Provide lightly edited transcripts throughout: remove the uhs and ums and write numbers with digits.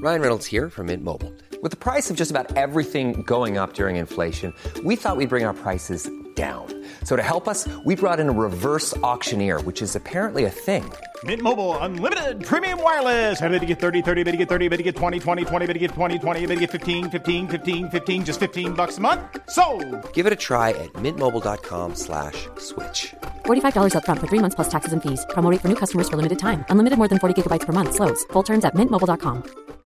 Ryan Reynolds here from Mint Mobile. With the price of just about everything going up during inflation, we thought we'd bring our prices down. So to help us, we brought in a reverse auctioneer, which is apparently a thing. Mint Mobile Unlimited Premium Wireless. How to get 30, 30, bit to get 30, bit to get 20, 20, 20, bit to get 20, 20, bit to get 15, 15, 15, 15, just $15 a month? Sold! Give it a try at mintmobile.com/switch. $45 up front for 3 months plus taxes and fees. Promo rate for new customers for limited time. Unlimited more than 40 gigabytes per month. Slows full terms at mintmobile.com.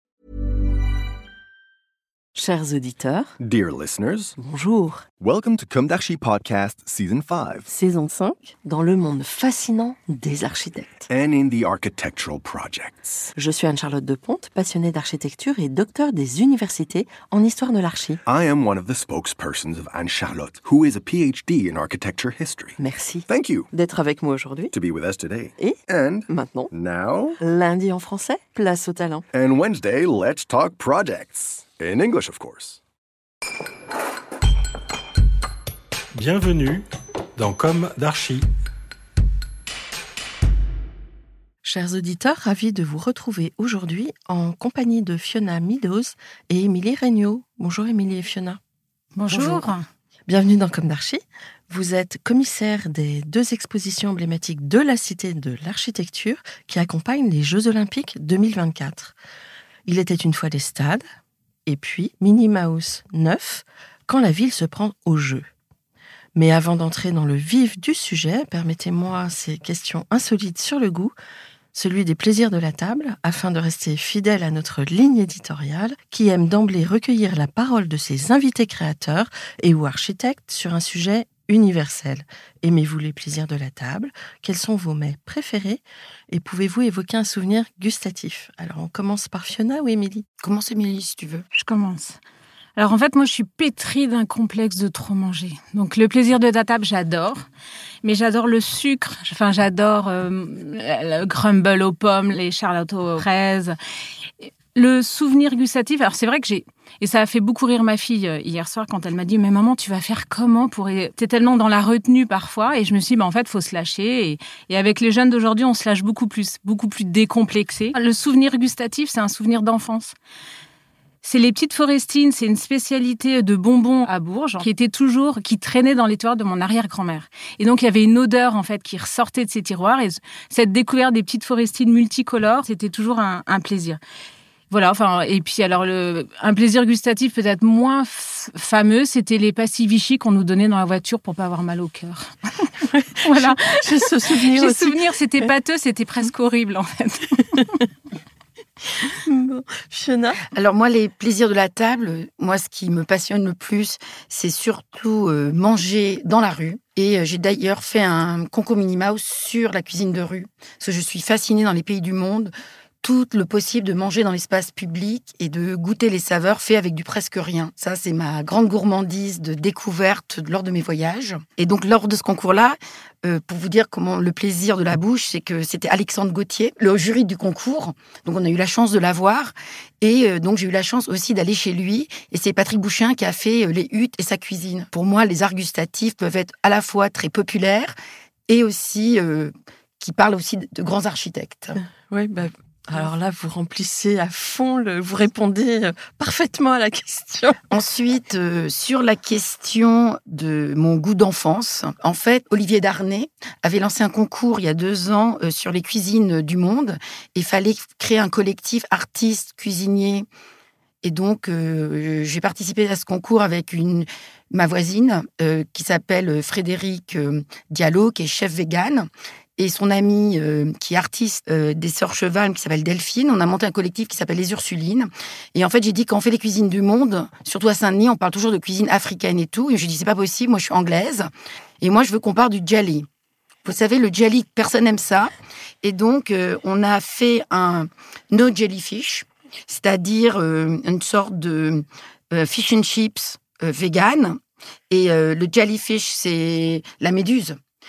Chers auditeurs, Dear listeners, bonjour. welcome to Comme d'Archi Podcast Season 5. Saison 5, dans le monde fascinant des architectes. And in the architectural projects. Je suis Anne-Charlotte Deponte, passionnée d'architecture et docteur des universités en histoire de l'archi. I am one of the spokespersons of Anne-Charlotte, who is a PhD in architecture history. Merci. Thank you D'être avec moi aujourd'hui. to be with us today. Et And maintenant, now, lundi en français, place au talent. and Wednesday, let's talk projects. In English, of course. Bienvenue dans Comme d'Archi. Chers auditeurs, ravis de vous retrouver aujourd'hui en compagnie de Fiona Meadows et Émilie Regnault. Bonjour Émilie et Fiona. Bonjour. Bienvenue dans Comme d'Archi. Vous êtes commissaire des 2 expositions emblématiques de la Cité de l'Architecture qui accompagnent les Jeux Olympiques 2024. Il était une fois les stades, et puis Minnie Mouse 9, quand la ville se prend au jeu. Mais avant d'entrer dans le vif du sujet, permettez-moi ces questions insolites sur le goût, celui des plaisirs de la table, afin de rester fidèle à notre ligne éditoriale, qui aime d'emblée recueillir la parole de ses invités créateurs et ou architectes sur un sujet universel. Aimez-vous les plaisirs de la table? Quels sont vos mets préférés? Et pouvez-vous évoquer un souvenir gustatif? Alors, on commence par Fiona ou Émilie? Commence Émilie si tu veux. Je commence. Alors en fait, moi je suis pétrie d'un complexe de trop manger. Donc le plaisir de la table, j'adore. Mais j'adore le sucre. Enfin, j'adore le crumble aux pommes, les charlottes aux fraises. Le souvenir gustatif, alors c'est vrai que et ça a fait beaucoup rire ma fille hier soir quand elle m'a dit « Mais maman, tu vas faire comment pour... » T'es tellement dans la retenue parfois. Et je me suis dit, en fait, il faut se lâcher. Et avec les jeunes d'aujourd'hui, on se lâche beaucoup plus décomplexé. Le souvenir gustatif, c'est un souvenir d'enfance. C'est les petites forestines, c'est une spécialité de bonbons à Bourges qui traînait dans les tiroirs de mon arrière-grand-mère. Et donc, il y avait une odeur, en fait, qui ressortait de ces tiroirs. Et cette découverte des petites forestines multicolores, c'était toujours un plaisir. Voilà, enfin, et puis alors un plaisir gustatif peut-être moins fameux, c'était les pastilles Vichy qu'on nous donnait dans la voiture pour pas avoir mal au cœur. Voilà. J'ai ce souvenir aussi. C'était pâteux, c'était presque horrible en fait. Bon. Fiona? Alors moi, les plaisirs de la table, moi ce qui me passionne le plus, c'est surtout manger dans la rue. Et j'ai d'ailleurs fait un concours Minnie Mouse sur la cuisine de rue, parce que je suis fascinée dans les pays du monde. Tout le possible de manger dans l'espace public et de goûter les saveurs faites avec du presque rien. Ça, c'est ma grande gourmandise de découverte lors de mes voyages. Et donc, lors de ce concours-là, pour vous dire comment le plaisir de la bouche, c'est que c'était Alexandre Gauthier, le jury du concours. Donc, on a eu la chance de l'avoir. Et donc, j'ai eu la chance aussi d'aller chez lui. Et c'est Patrick Bouchin qui a fait les huttes et sa cuisine. Pour moi, les arts gustatifs peuvent être à la fois très populaires et aussi qui parlent aussi de grands architectes. Oui, alors là, vous remplissez à fond, vous répondez parfaitement à la question. Ensuite, sur la question de mon goût d'enfance, en fait, Olivier Darnay avait lancé un concours il y a 2 ans sur les cuisines du monde. Il fallait créer un collectif artistes, cuisiniers. Et donc, j'ai participé à ce concours avec ma voisine qui s'appelle Frédéric Diallo, qui est chef végane. Et son amie, qui est artiste des Sœurs Cheval, qui s'appelle Delphine, on a monté un collectif qui s'appelle Les Ursulines. Et en fait, j'ai dit, quand on fait les cuisines du monde, surtout à Saint-Denis, on parle toujours de cuisine africaine et tout. Et je dis, c'est pas possible, moi je suis anglaise. Et moi, je veux qu'on parle du jelly. Vous savez, le jelly, personne n'aime ça. Et donc, on a fait un no jellyfish, c'est-à-dire une sorte de fish and chips vegan. Et le jellyfish, c'est la méduse.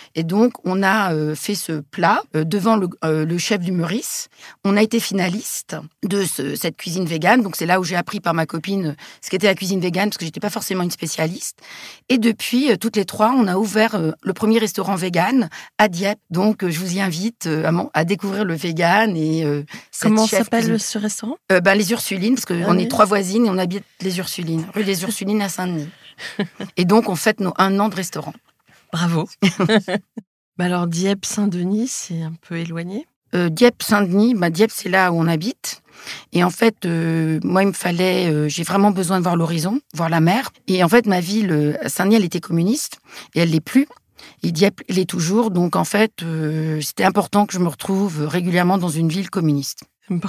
Et donc, on a fait ce plat devant le chef du Meurice. On a été finaliste de cette cuisine végane. Donc, c'est là où j'ai appris par ma copine ce qu'était la cuisine végane, parce que j'étais pas forcément une spécialiste. Et depuis, toutes les trois, on a ouvert le premier restaurant végane à Dieppe. Donc, je vous y invite à découvrir le végane. Et, comment s'appelle ce restaurant ? Les Ursulines, parce qu'on est trois voisines et on habite les Ursulines, rue des Ursulines à Saint-Denis. Et donc, on fête nos 1 an de restaurant. Bravo. Alors, Dieppe-Saint-Denis, c'est un peu éloigné ? Dieppe-Saint-Denis, Dieppe, c'est là où on habite. Et en fait, moi, il me fallait... j'ai vraiment besoin de voir l'horizon, voir la mer. Et en fait, ma ville, Saint-Denis, elle était communiste. Et elle l'est plus. Et Dieppe l'est toujours. Donc, en fait, c'était important que je me retrouve régulièrement dans une ville communiste. Bon.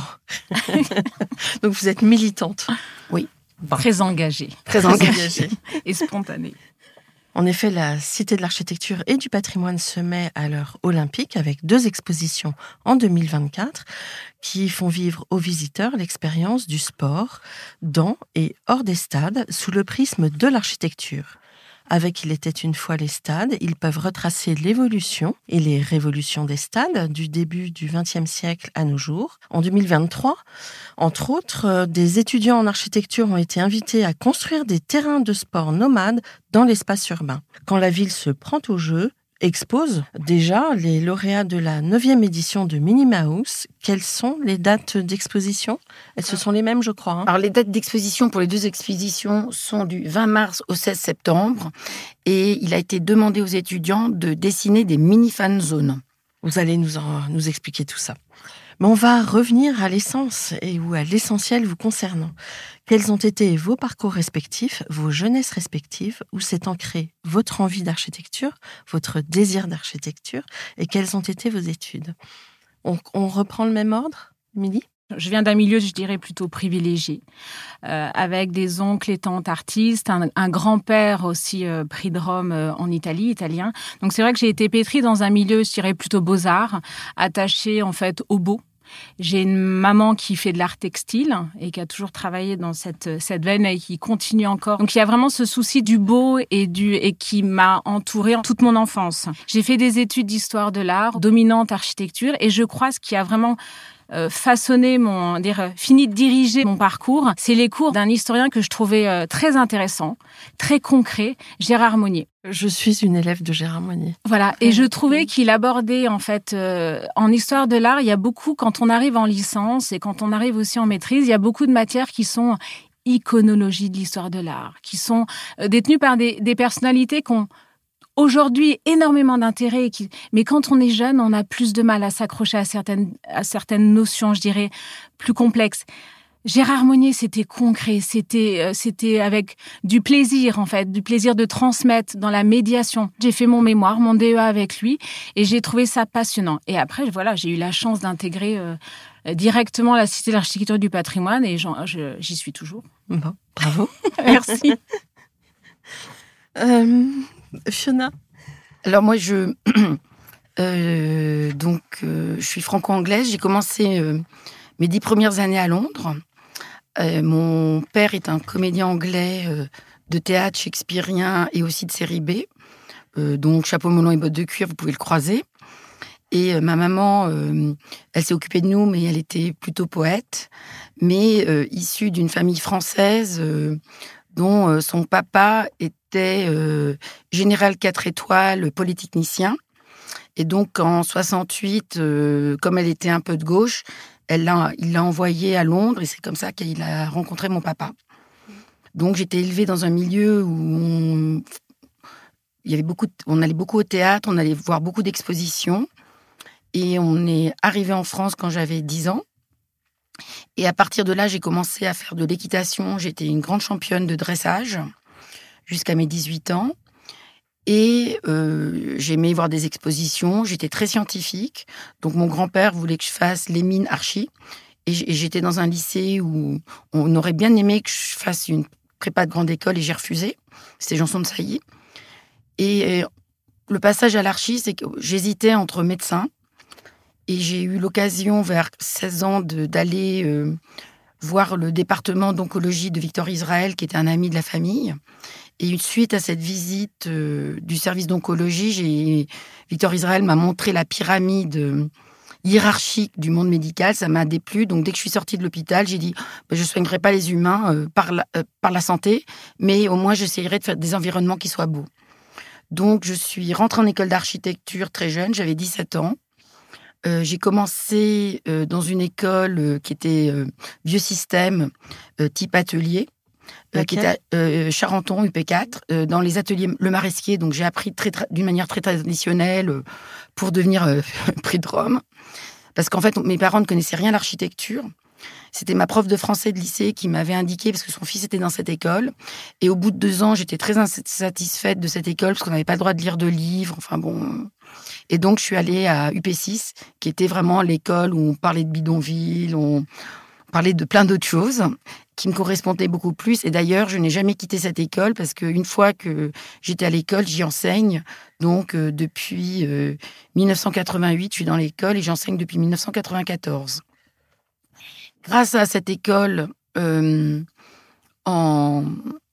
Donc, vous êtes militante. Oui. Bon. Très engagée. Très engagée. Et spontanée. En effet, la Cité de l'Architecture et du Patrimoine se met à l'heure olympique avec 2 expositions en 2024 qui font vivre aux visiteurs l'expérience du sport dans et hors des stades sous le prisme de l'architecture. Avec Il était une fois les stades, ils peuvent retracer l'évolution et les révolutions des stades du début du XXe siècle à nos jours. En 2023, entre autres, des étudiants en architecture ont été invités à construire des terrains de sport nomades dans l'espace urbain. Quand la ville se prend au jeu, expose déjà les lauréats de la 9e édition de Minnie Mouse. Quelles sont les dates d'exposition ? Ce sont les mêmes, je crois. Alors, les dates d'exposition pour les 2 expositions sont du 20 mars au 16 septembre. Et il a été demandé aux étudiants de dessiner des mini-fan zones. Vous allez nous expliquer tout ça. Mais on va revenir à l'essence ou à l'essentiel vous concernant. Quels ont été vos parcours respectifs, vos jeunesses respectives, où s'est ancrée votre envie d'architecture, votre désir d'architecture, et quelles ont été vos études ? On reprend le même ordre, Émilie ? Je viens d'un milieu, je dirais, plutôt privilégié, avec des oncles et tantes artistes, un grand-père aussi prix de Rome en Italie, italien. Donc c'est vrai que j'ai été pétrie dans un milieu, je dirais, plutôt beaux-arts, attaché en fait au beau. J'ai une maman qui fait de l'art textile et qui a toujours travaillé dans cette veine et qui continue encore. Donc il y a vraiment ce souci du beau et qui m'a entourée toute mon enfance. J'ai fait des études d'histoire de l'art, dominante architecture, et je crois ce qui a vraiment fini de diriger mon parcours, c'est les cours d'un historien que je trouvais très intéressant, très concret, Gérard Monnier. Je suis une élève de Gérard Monnier. Voilà, et je trouvais qu'il abordait en fait en histoire de l'art, il y a beaucoup, quand on arrive en licence et quand on arrive aussi en maîtrise, il y a beaucoup de matières qui sont iconologie de l'histoire de l'art, qui sont détenues par des personnalités qui ont aujourd'hui énormément d'intérêt, mais quand on est jeune, on a plus de mal à s'accrocher à certaines notions, je dirais, plus complexes. Gérard Monnier, c'était concret, c'était avec du plaisir, en fait, du plaisir de transmettre dans la médiation. J'ai fait mon mémoire, mon DEA avec lui, et j'ai trouvé ça passionnant. Et après, voilà, j'ai eu la chance d'intégrer directement la Cité de l'Architecture et du Patrimoine, et j'y suis toujours. Bon, bravo. Merci. Fiona ? Alors moi, je suis franco-anglaise. J'ai commencé mes 10 premières années à Londres. Mon père est un comédien anglais de théâtre shakespearien et aussi de série B. Donc chapeau melon et bottes de cuir, vous pouvez le croiser. Et ma maman, elle s'est occupée de nous, mais elle était plutôt poète, mais issue d'une famille française dont son papa était général 4 étoiles, polytechnicien. Et donc, en 68, comme elle était un peu de gauche, il l'a envoyée à Londres, et c'est comme ça qu'il a rencontré mon papa. Donc, j'étais élevée dans un milieu où on allait beaucoup au théâtre, on allait voir beaucoup d'expositions. Et on est arrivé en France quand j'avais 10 ans. Et à partir de là, j'ai commencé à faire de l'équitation. J'étais une grande championne de dressage jusqu'à mes 18 ans. Et j'aimais voir des expositions. J'étais très scientifique. Donc, mon grand-père voulait que je fasse les mines archi. Et j'étais dans un lycée où on aurait bien aimé que je fasse une prépa de grande école et j'ai refusé. C'était Janson de Sailly. Et le passage à l'archi, c'est que j'hésitais entre médecin. Et j'ai eu l'occasion, vers 16 ans, d'aller voir le département d'oncologie de Victor Israël, qui était un ami de la famille. Et suite à cette visite du service d'oncologie, Victor Israël m'a montré la pyramide hiérarchique du monde médical. Ça m'a déplu. Donc, dès que je suis sortie de l'hôpital, j'ai dit je ne soignerai pas les humains par la santé, mais au moins, j'essayerai de faire des environnements qui soient beaux. Donc, je suis rentrée en école d'architecture très jeune. J'avais 17 ans. J'ai commencé dans une école qui était vieux système, type atelier, qui était à Charenton, UP4, dans les ateliers Le Maresquier. Donc, j'ai appris d'une manière très traditionnelle pour devenir prix de Rome. Parce qu'en fait, mes parents ne connaissaient rien à l'architecture. C'était ma prof de français de lycée qui m'avait indiqué, parce que son fils était dans cette école. Et au bout de 2 ans, j'étais très insatisfaite de cette école, parce qu'on n'avait pas le droit de lire de livres. Enfin bon. Et donc, je suis allée à UP6, qui était vraiment l'école où on parlait de bidonville, on parlait de plein d'autres choses qui me correspondaient beaucoup plus. Et d'ailleurs, je n'ai jamais quitté cette école, parce qu'une fois que j'étais à l'école, j'y enseigne. Donc, depuis 1988, je suis dans l'école et j'enseigne depuis 1994. Grâce à cette école, en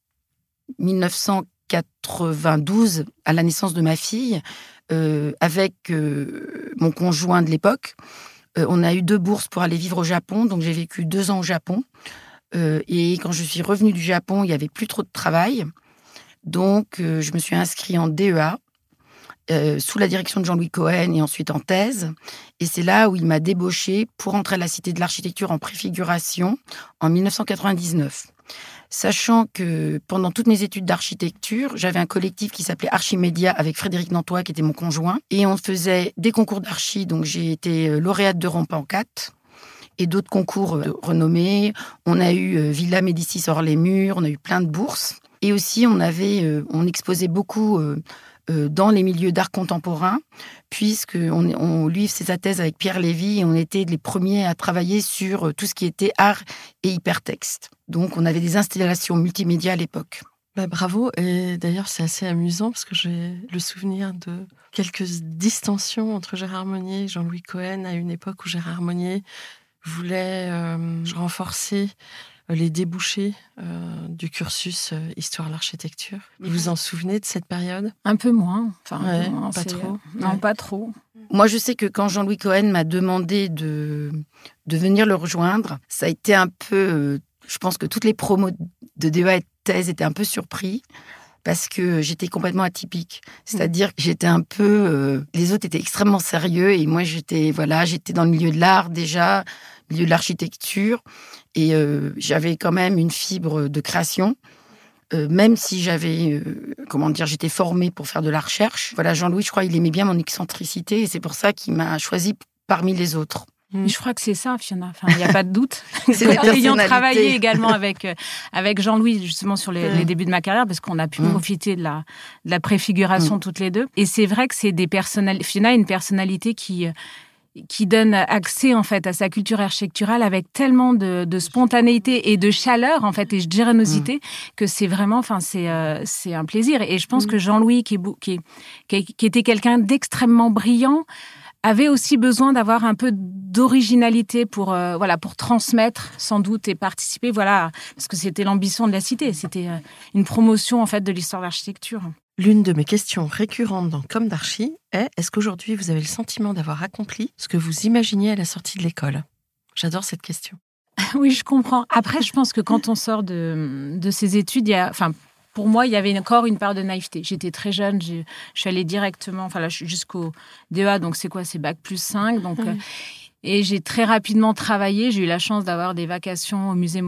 1992, à la naissance de ma fille, avec mon conjoint de l'époque, on a eu 2 bourses pour aller vivre au Japon. Donc, j'ai vécu 2 ans au Japon. Et quand je suis revenue du Japon, il n'y avait plus trop de travail. Donc, je me suis inscrite en DEA, sous la direction de Jean-Louis Cohen et ensuite en thèse. Et c'est là où il m'a débauchée pour entrer à la Cité de l'Architecture en préfiguration en 1999. Sachant que pendant toutes mes études d'architecture, j'avais un collectif qui s'appelait Archimédia avec Frédéric Nantois, qui était mon conjoint. Et on faisait des concours d'archi. Donc, j'ai été lauréate de Rampan 4 et d'autres concours renommés. On a eu Villa Médicis hors les murs, on a eu plein de bourses. Et aussi, on exposait beaucoup dans les milieux d'art contemporain, lui faisait sa thèse avec Pierre Lévy et on était les premiers à travailler sur tout ce qui était art et hypertexte. Donc, on avait des installations multimédia à l'époque. Bravo. Et d'ailleurs, c'est assez amusant parce que j'ai le souvenir de quelques distensions entre Gérard Monnier et Jean-Louis Cohen à une époque où Gérard Monnier voulait renforcer les débouchés du cursus Histoire de l'Architecture. Vous vous en souvenez de cette période ? Un peu moins. Enfin, pas trop. Non, pas trop. Moi, je sais que quand Jean-Louis Cohen m'a demandé de venir le rejoindre, ça a été un peu... je pense que toutes les promos de DEA et de thèse étaient un peu surpris parce que j'étais complètement atypique. C'est-à-dire que j'étais un peu... les autres étaient extrêmement sérieux et moi, j'étais dans le milieu de l'art déjà, milieu de l'architecture. Et j'avais quand même une fibre de création, même si j'étais formée pour faire de la recherche. Voilà, Jean-Louis, je crois, il aimait bien mon excentricité et c'est pour ça qu'il m'a choisi parmi les autres. Je crois que c'est ça, Fiona. Enfin, il n'y a pas de doute. Ayant travaillé également avec Jean-Louis, justement, sur les débuts de ma carrière, parce qu'on a pu profiter de la préfiguration toutes les deux. Et c'est vrai que c'est Fiona a une personnalité qui donne accès en fait à sa culture architecturale avec tellement de spontanéité et de chaleur en fait et de générosité que c'est vraiment, c'est un plaisir. Et je pense que Jean-Louis, qui était quelqu'un d'extrêmement brillant, avait aussi besoin d'avoir un peu d'originalité pour transmettre sans doute et participer, parce que c'était l'ambition de la Cité, c'était une promotion en fait de l'histoire de l'architecture. L'une de mes questions récurrentes dans Comme d'Archi est-ce qu'aujourd'hui vous avez le sentiment d'avoir accompli ce que vous imaginiez à la sortie de l'école ? J'adore cette question. Oui, je comprends. Après, je pense que quand on sort de ces études, pour moi, il y avait encore une part de naïveté. J'étais très jeune, je suis allée directement, jusqu'au DEA, donc c'est quoi ? C'est Bac plus 5. Donc, et j'ai très rapidement travaillé. J'ai eu la chance d'avoir des vacations au musée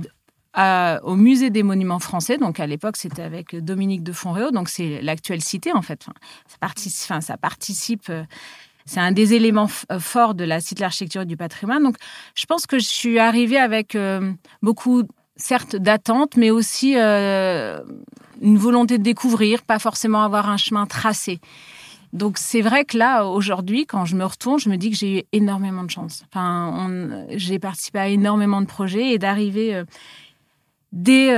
des Monuments Français. Donc, à l'époque, c'était avec Dominique de Fonréau. Donc, c'est l'actuelle Cité, en fait. Ça participe... C'est un des éléments forts de la Cité de l'Architecture et du Patrimoine. Donc, je pense que je suis arrivée avec beaucoup, certes, d'attentes, mais aussi une volonté de découvrir, pas forcément avoir un chemin tracé. Donc, c'est vrai que là, aujourd'hui, quand je me retourne, je me dis que j'ai eu énormément de chance. J'ai participé à énormément de projets et d'arriver... Dès,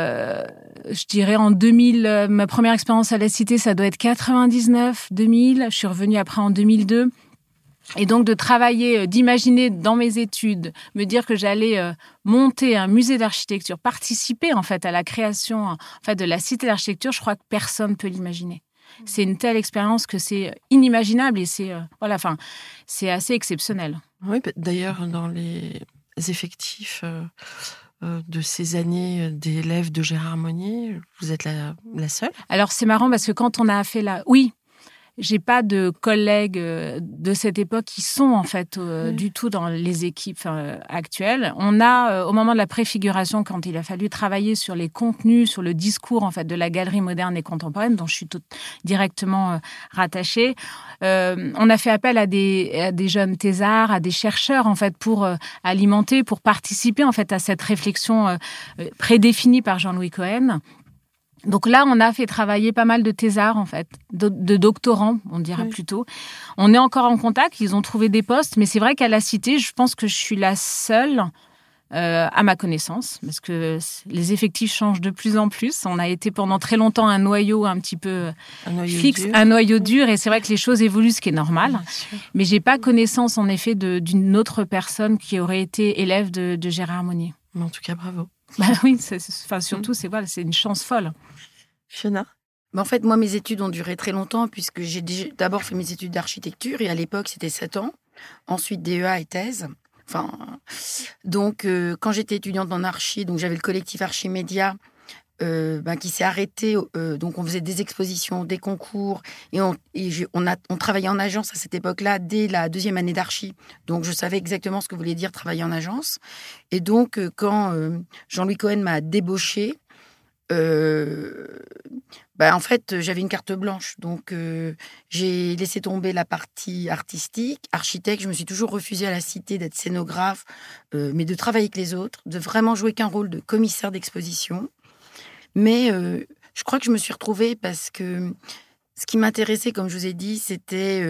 je dirais, en 2000, ma première expérience à la Cité, ça doit être 99, 2000. Je suis revenue après en 2002. Et donc de travailler, d'imaginer dans mes études, me dire que j'allais monter un musée d'architecture, participer en fait à la création en fait, de la cité d'architecture, je crois que personne ne peut l'imaginer. C'est une telle expérience que c'est inimaginable et c'est c'est assez exceptionnel. Oui, d'ailleurs dans les effectifs de ces années d'élèves de Gérard Monnier, vous êtes la seule. Alors c'est marrant parce que quand on a fait oui. J'ai pas de collègues de cette époque qui sont en fait du tout dans les équipes actuelles. On a au moment de la préfiguration, quand il a fallu travailler sur les contenus, sur le discours en fait de la galerie moderne et contemporaine, dont je suis directement rattachée, on a fait appel à des jeunes thésards, à des chercheurs en fait pour alimenter, pour participer en fait à cette réflexion prédéfinie par Jean-Louis Cohen. Donc là, on a fait travailler pas mal de thésards, en fait, de doctorants, on dirait plutôt. On est encore en contact, ils ont trouvé des postes, mais c'est vrai qu'à la Cité, je pense que je suis la seule, à ma connaissance, parce que les effectifs changent de plus en plus. On a été pendant très longtemps un noyau un petit peu fixe, un noyau dur, et c'est vrai que les choses évoluent, ce qui est normal. Mais j'ai pas connaissance, en effet, d'une autre personne qui aurait été élève de Gérard Monnier. Mais en tout cas, bravo. Bah oui, surtout, c'est une chance folle. Fiona? En fait, moi, mes études ont duré très longtemps puisque j'ai d'abord fait mes études d'architecture et à l'époque, c'était 7 ans. Ensuite, DEA et thèse. Donc, quand j'étais étudiante en archi, donc j'avais le collectif Archimédia qui s'est arrêté. Donc, on faisait des expositions, des concours et on travaillait en agence à cette époque-là dès la 2e année d'archi. Donc, je savais exactement ce que voulait dire travailler en agence. Et donc, quand Jean-Louis Cohen m'a débauchée, en fait, j'avais une carte blanche. Donc, j'ai laissé tomber la partie artistique. Architecte, je me suis toujours refusée à la Cité d'être scénographe, mais de travailler avec les autres, de vraiment jouer qu'un rôle de commissaire d'exposition. Mais je crois que je me suis retrouvée parce que ce qui m'intéressait, comme je vous ai dit, c'était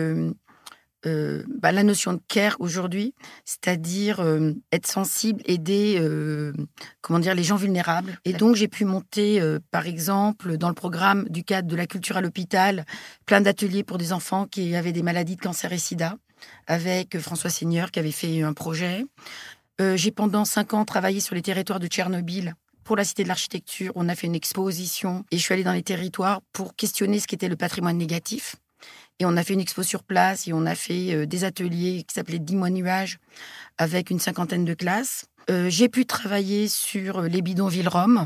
la notion de care aujourd'hui, c'est-à-dire être sensible, aider les gens vulnérables. Et donc, j'ai pu monter, par exemple, dans le programme du cadre de la culture à l'hôpital, plein d'ateliers pour des enfants qui avaient des maladies de cancer et sida, avec François Seigneur qui avait fait un projet. J'ai pendant 5 ans travaillé sur les territoires de Tchernobyl. Pour la Cité de l'Architecture, on a fait une exposition et je suis allée dans les territoires pour questionner ce qu'était le patrimoine négatif. Et on a fait une expo sur place et on a fait des ateliers qui s'appelaient 10 mois nuages avec une 50aine de classes. J'ai pu travailler sur les bidonvilles roms,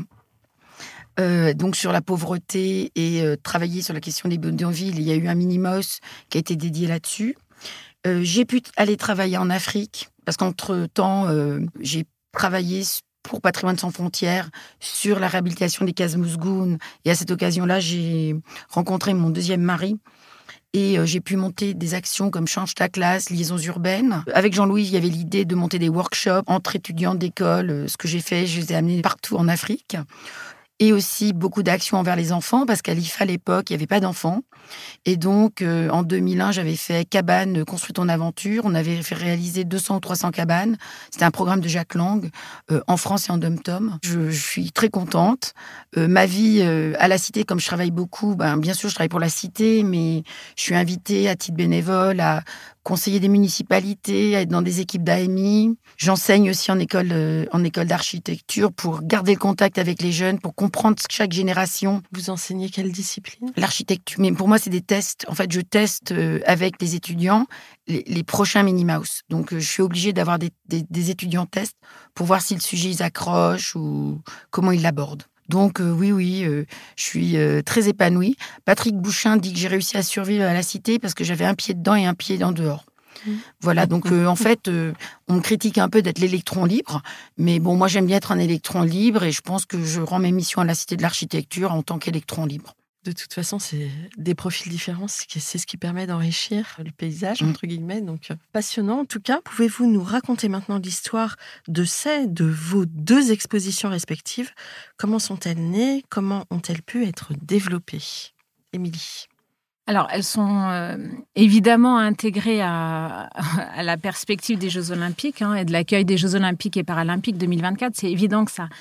donc sur la pauvreté et travailler sur la question des bidonvilles. Il y a eu un mini-MOS qui a été dédié là-dessus. J'ai pu aller travailler en Afrique parce qu'entre-temps, j'ai travaillé pour Patrimoine sans frontières sur la réhabilitation des cases Mousgoun. Et à cette occasion-là, j'ai rencontré mon 2e mari. Et j'ai pu monter des actions comme Change ta classe, liaisons urbaines. Avec Jean-Louis, il y avait l'idée de monter des workshops entre étudiants d'école. Ce que j'ai fait, je les ai amenés partout en Afrique. Et aussi beaucoup d'actions envers les enfants, parce qu'à l'IFA, à l'époque, il n'y avait pas d'enfants. Et donc, en 2001, j'avais fait Cabane, Construis ton aventure. On avait fait réaliser 200 ou 300 cabanes. C'était un programme de Jacques Lang, en France et en dom-tom. Je suis très contente. Ma vie à la Cité, comme je travaille beaucoup, bien sûr, je travaille pour la Cité, mais je suis invitée à titre bénévole à conseiller des municipalités, à être dans des équipes d'AMI. J'enseigne aussi en école d'architecture pour garder le contact avec les jeunes, pour comprendre chaque génération. Vous enseignez quelle discipline? L'architecture. Mais pour moi, c'est des tests. En fait, je teste avec les étudiants les prochains mini-mouse. Donc, je suis obligée d'avoir des étudiants tests pour voir si le sujet, ils accrochent ou comment ils l'abordent. Donc, oui, je suis très épanouie. Patrick Bouchin dit que j'ai réussi à survivre à la Cité parce que j'avais un pied dedans et un pied en dehors. Voilà, donc en fait, on me critique un peu d'être l'électron libre, mais bon, moi j'aime bien être un électron libre et je pense que je rends mes missions à la Cité de l'Architecture en tant qu'électron libre. De toute façon, c'est des profils différents, c'est ce qui permet d'enrichir le paysage, entre guillemets, donc passionnant. En tout cas, pouvez-vous nous raconter maintenant l'histoire de vos 2 expositions respectives? Comment sont-elles nées? Comment ont-elles pu être développées? Émilie. Alors, elles sont évidemment intégrées à la perspective des Jeux Olympiques et de l'accueil des Jeux Olympiques et Paralympiques 2024. C'est évident que ça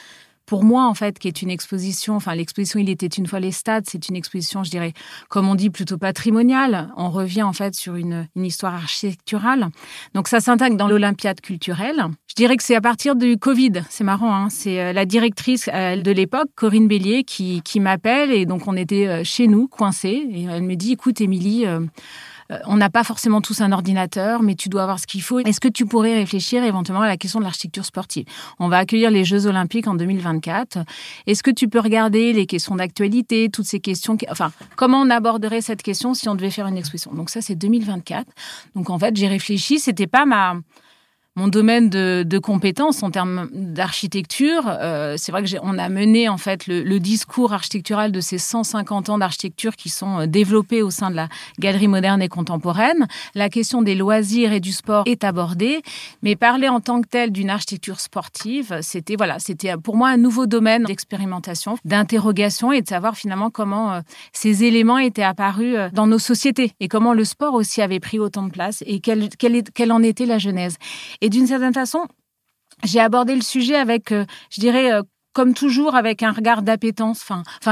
pour moi, en fait, qui est une exposition, enfin, l'exposition Il était une fois les stades, c'est une exposition, je dirais, comme on dit, plutôt patrimoniale. On revient, en fait, sur une histoire architecturale. Donc, ça s'intègre dans l'Olympiade culturelle. Je dirais que c'est à partir du Covid. C'est marrant, hein. C'est la directrice de l'époque, Corinne Bélier, qui m'appelle. Et donc, on était chez nous, coincés. Et elle me dit, écoute, Émilie, on n'a pas forcément tous un ordinateur, mais tu dois avoir ce qu'il faut. Est-ce que tu pourrais réfléchir éventuellement à la question de l'architecture sportive ? On va accueillir les Jeux Olympiques en 2024. Est-ce que tu peux regarder les questions d'actualité, toutes ces questions, enfin, comment on aborderait cette question si on devait faire une exposition ? Donc ça, c'est 2024. Donc en fait, j'ai réfléchi, c'était pas mon domaine de compétences en termes d'architecture. C'est vrai que on a mené en fait le discours architectural de ces 150 ans d'architecture qui sont développés au sein de la Galerie moderne et contemporaine. La question des loisirs et du sport est abordée, mais parler en tant que tel d'une architecture sportive, c'était pour moi un nouveau domaine d'expérimentation, d'interrogation et de savoir finalement comment ces éléments étaient apparus dans nos sociétés et comment le sport aussi avait pris autant de place et quelle en était la genèse. Et d'une certaine façon, j'ai abordé le sujet avec, je dirais, comme toujours, avec un regard d'appétence,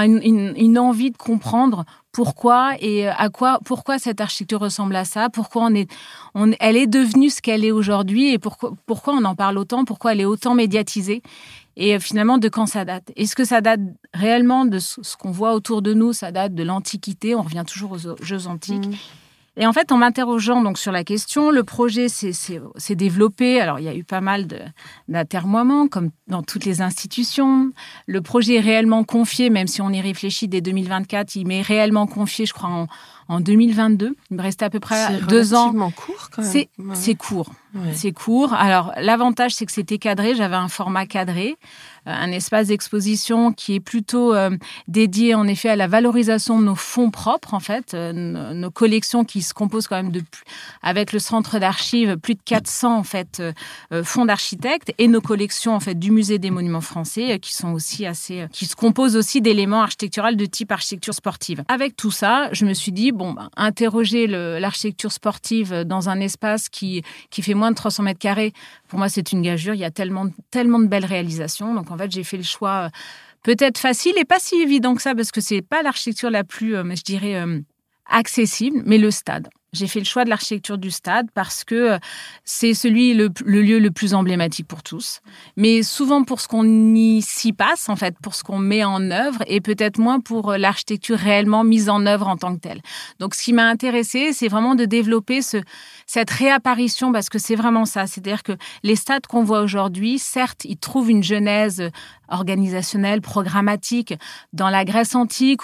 une envie de comprendre pourquoi et pourquoi cette architecture ressemble à ça, pourquoi elle est devenue ce qu'elle est aujourd'hui et pourquoi on en parle autant, pourquoi elle est autant médiatisée et finalement de quand ça date. Est-ce que ça date réellement de ce qu'on voit autour de nous ? Ça date de l'Antiquité, on revient toujours aux Jeux antiques. Et en fait, en m'interrogeant donc sur la question, le projet s'est développé. Alors, il y a eu pas mal d'atermoiements, comme dans toutes les institutions. Le projet est réellement confié, même si on y réfléchit dès 2024, il m'est réellement confié, je crois, en 2022. Il me restait à peu près 2 ans. C'est relativement court, quand même. C'est court. Ouais. C'est court. Alors, l'avantage, c'est que c'était cadré. J'avais un format cadré, un espace d'exposition qui est plutôt dédié, en effet, à la valorisation de nos fonds propres, en fait, nos collections qui se composent quand même avec le centre d'archives, plus de 400, en fait, fonds d'architectes et nos collections, en fait, du Musée des Monuments Français, qui sont aussi qui se composent aussi d'éléments architecturaux de type architecture sportive. Avec tout ça, je me suis dit, interroger l'architecture sportive dans un espace qui fait moins de 300 mètres carrés, pour moi, c'est une gageure. Il y a tellement de belles réalisations. Donc, en fait, j'ai fait le choix peut-être facile et pas si évident que ça, parce que c'est pas l'architecture la plus, je dirais, accessible, mais le stade. J'ai fait le choix de l'architecture du stade parce que c'est le lieu le plus emblématique pour tous. Mais souvent pour ce qu'on s'y passe, en fait, pour ce qu'on met en œuvre et peut-être moins pour l'architecture réellement mise en œuvre en tant que telle. Donc, ce qui m'a intéressée, c'est vraiment de développer cette réapparition parce que c'est vraiment ça. C'est-à-dire que les stades qu'on voit aujourd'hui, certes, ils trouvent une genèse organisationnelle, programmatique dans la Grèce antique,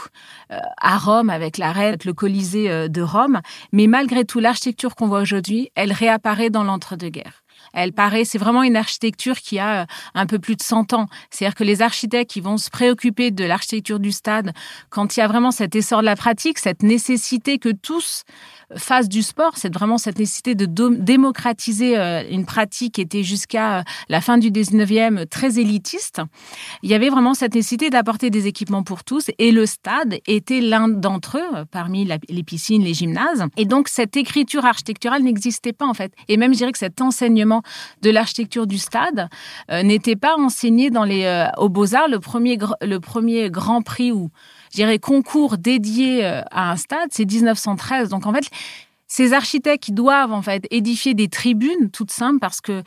à Rome avec l'arène, le Colisée de Rome, mais malgré tout, l'architecture qu'on voit aujourd'hui, elle réapparaît dans l'entre-deux-guerres. C'est vraiment une architecture qui a un peu plus de 100 ans. C'est-à-dire que les architectes qui vont se préoccuper de l'architecture du stade, quand il y a vraiment cet essor de la pratique, cette nécessité que tous fassent du sport, c'est vraiment cette nécessité de démocratiser une pratique qui était jusqu'à la fin du 19e très élitiste. Il y avait vraiment cette nécessité d'apporter des équipements pour tous et le stade était l'un d'entre eux, parmi les piscines, les gymnases. Et donc, cette écriture architecturale n'existait pas en fait. Et même, je dirais que cet enseignement de l'architecture du stade n'était pas enseigné aux Beaux-Arts. Le premier grand prix ou je dirais concours dédié à un stade, c'est 1913. Donc en fait, ces architectes qui doivent en fait édifier des tribunes toutes simples parce que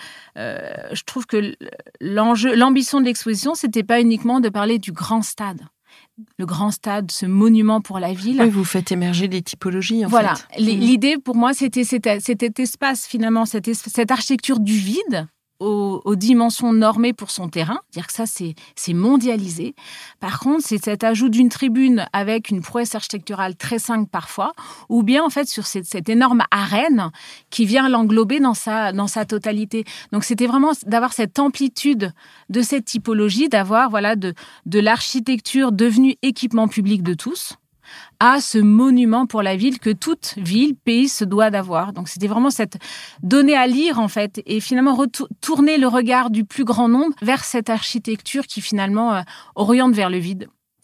je trouve que l'ambition de l'exposition, c'était pas uniquement de parler du grand stade. Le grand stade, ce monument pour la ville. Oui, vous faites émerger des typologies, en fait. Voilà. L'idée, pour moi, c'était cet espace, finalement, cette architecture du vide aux dimensions normées pour son terrain. C'est-à-dire que ça, c'est mondialisé. Par contre, c'est cet ajout d'une tribune avec une prouesse architecturale très simple parfois, ou bien, en fait, sur cette énorme arène qui vient l'englober dans sa totalité. Donc, c'était vraiment d'avoir cette amplitude de cette typologie, d'avoir, de l'architecture devenue équipement public de tous, à ce monument pour la ville que toute ville, pays se doit d'avoir. Donc, c'était vraiment cette donnée à lire, en fait, et finalement tourner le regard du plus grand nombre vers cette architecture qui, finalement, oriente vers le vide. Enfin,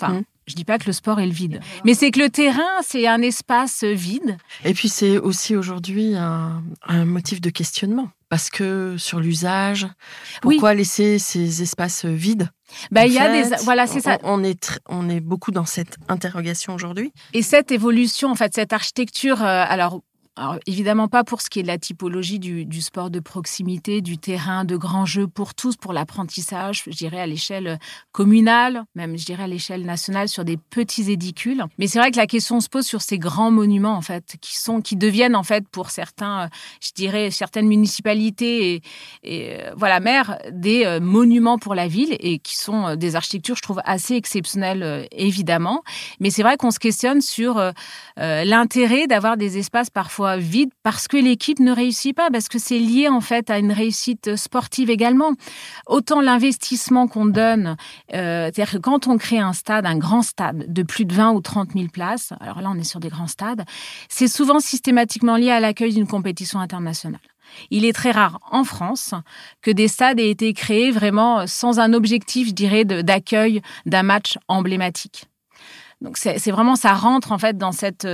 Je dis pas que le sport est le vide, mais c'est que le terrain, c'est un espace vide. Et puis c'est aussi aujourd'hui un motif de questionnement, parce que sur l'usage, pourquoi laisser ces espaces vides ? Il y a c'est ça. On est beaucoup dans cette interrogation aujourd'hui. Et cette évolution, en fait, cette architecture, alors évidemment pas pour ce qui est de la typologie du sport de proximité, du terrain, de grands jeux pour tous, pour l'apprentissage, je dirais à l'échelle communale, même je dirais à l'échelle nationale sur des petits édicules. Mais c'est vrai que la question se pose sur ces grands monuments en fait, qui deviennent en fait pour certains, je dirais certaines municipalités et maires, des monuments pour la ville et qui sont des architectures, je trouve, assez exceptionnelles évidemment. Mais c'est vrai qu'on se questionne sur l'intérêt d'avoir des espaces parfois vide parce que l'équipe ne réussit pas, parce que c'est lié en fait à une réussite sportive également. Autant l'investissement qu'on donne, c'est-à-dire que quand on crée un stade, un grand stade de plus de 20 ou 30 000 places, alors là on est sur des grands stades, c'est souvent systématiquement lié à l'accueil d'une compétition internationale. Il est très rare en France que des stades aient été créés vraiment sans un objectif, je dirais, d'accueil d'un match emblématique. Donc c'est vraiment, ça rentre en fait dans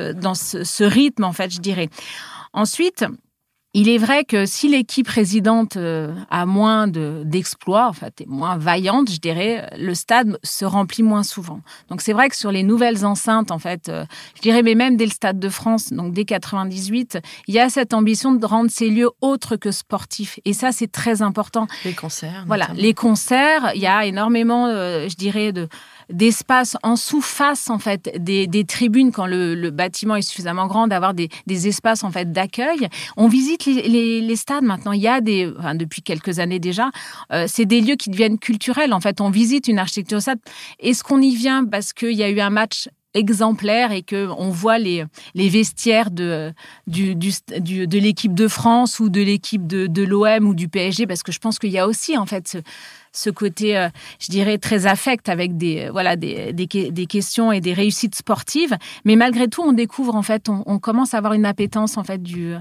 ce rythme en fait, je dirais. Ensuite, il est vrai que si l'équipe résidente a moins d'exploits, en fait, est moins vaillante, je dirais, le stade se remplit moins souvent. Donc c'est vrai que sur les nouvelles enceintes, en fait, je dirais, mais même dès le Stade de France, donc dès 98, il y a cette ambition de rendre ces lieux autres que sportifs. Et ça, c'est très important. Les concerts. Voilà, notamment. les concerts, il y a énormément, je dirais, d'espace en sous-face en fait des tribunes quand le bâtiment est suffisamment grand, d'avoir des espaces en fait d'accueil. On visite les stades maintenant. Il y a depuis quelques années déjà, c'est des lieux qui deviennent culturels. En fait, on visite une architecture de stade. Est-ce qu'on y vient parce qu'il y a eu un match exemplaire et que on voit les vestiaires de l'équipe de France ou de l'équipe de l'OM ou du PSG, parce que je pense qu'il y a aussi en fait ce côté, je dirais, très affect avec des questions et des réussites sportives. Mais malgré tout, on découvre, en fait, on commence à avoir une appétence, en fait,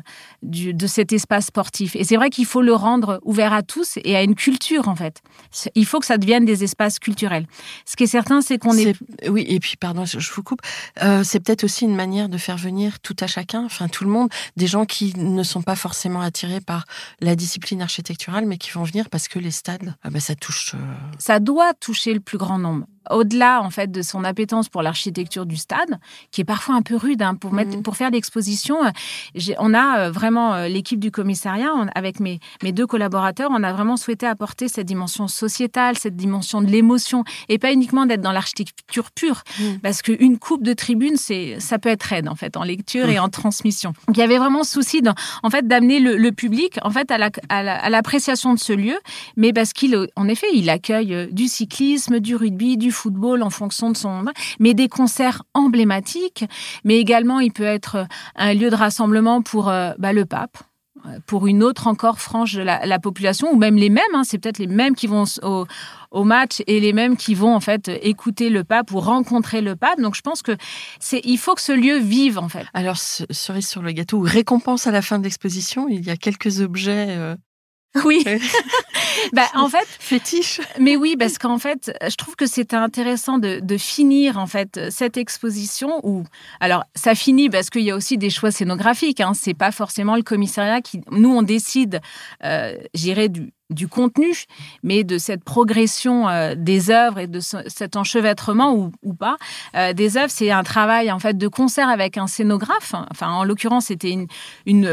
de cet espace sportif. Et c'est vrai qu'il faut le rendre ouvert à tous et à une culture, en fait. Il faut que ça devienne des espaces culturels. Ce qui est certain, c'est qu'on est... Oui, et puis, pardon, je vous coupe. C'est peut-être aussi une manière de faire venir tout à chacun, enfin, tout le monde, des gens qui ne sont pas forcément attirés par la discipline architecturale, mais qui vont venir parce que les stades, ça touche... Ça doit toucher le plus grand nombre. Au-delà, en fait, de son appétence pour l'architecture du stade, qui est parfois un peu rude, pour faire l'exposition. On a vraiment, l'équipe du commissariat, avec mes 2 collaborateurs, on a vraiment souhaité apporter cette dimension sociétale, cette dimension de l'émotion, et pas uniquement d'être dans l'architecture pure, parce qu'une coupe de tribune, ça peut être raide, en fait, en lecture et en transmission. Donc, il y avait vraiment souci, en fait, d'amener le public, en fait, à l'appréciation de ce lieu, mais parce qu'en effet, il accueille du cyclisme, du rugby, du football en fonction de mais des concerts emblématiques, mais également il peut être un lieu de rassemblement pour le pape, pour une autre encore frange de la population, ou même les mêmes, c'est peut-être les mêmes qui vont au match et les mêmes qui vont en fait écouter le pape ou rencontrer le pape. Donc je pense que il faut que ce lieu vive en fait. Alors cerise sur le gâteau, ou récompense à la fin de l'exposition, il y a quelques objets... Oui, en fait, fétiche. Mais oui, parce qu'en fait, je trouve que c'était intéressant de finir en fait cette exposition où, alors, ça finit parce qu'il y a aussi des choix scénographiques. C'est pas forcément le commissariat qui, nous, on décide, j'irais du contenu, mais de cette progression des œuvres et de cet enchevêtrement ou pas des œuvres, c'est un travail en fait de concert avec un scénographe. Enfin, en l'occurrence, c'était une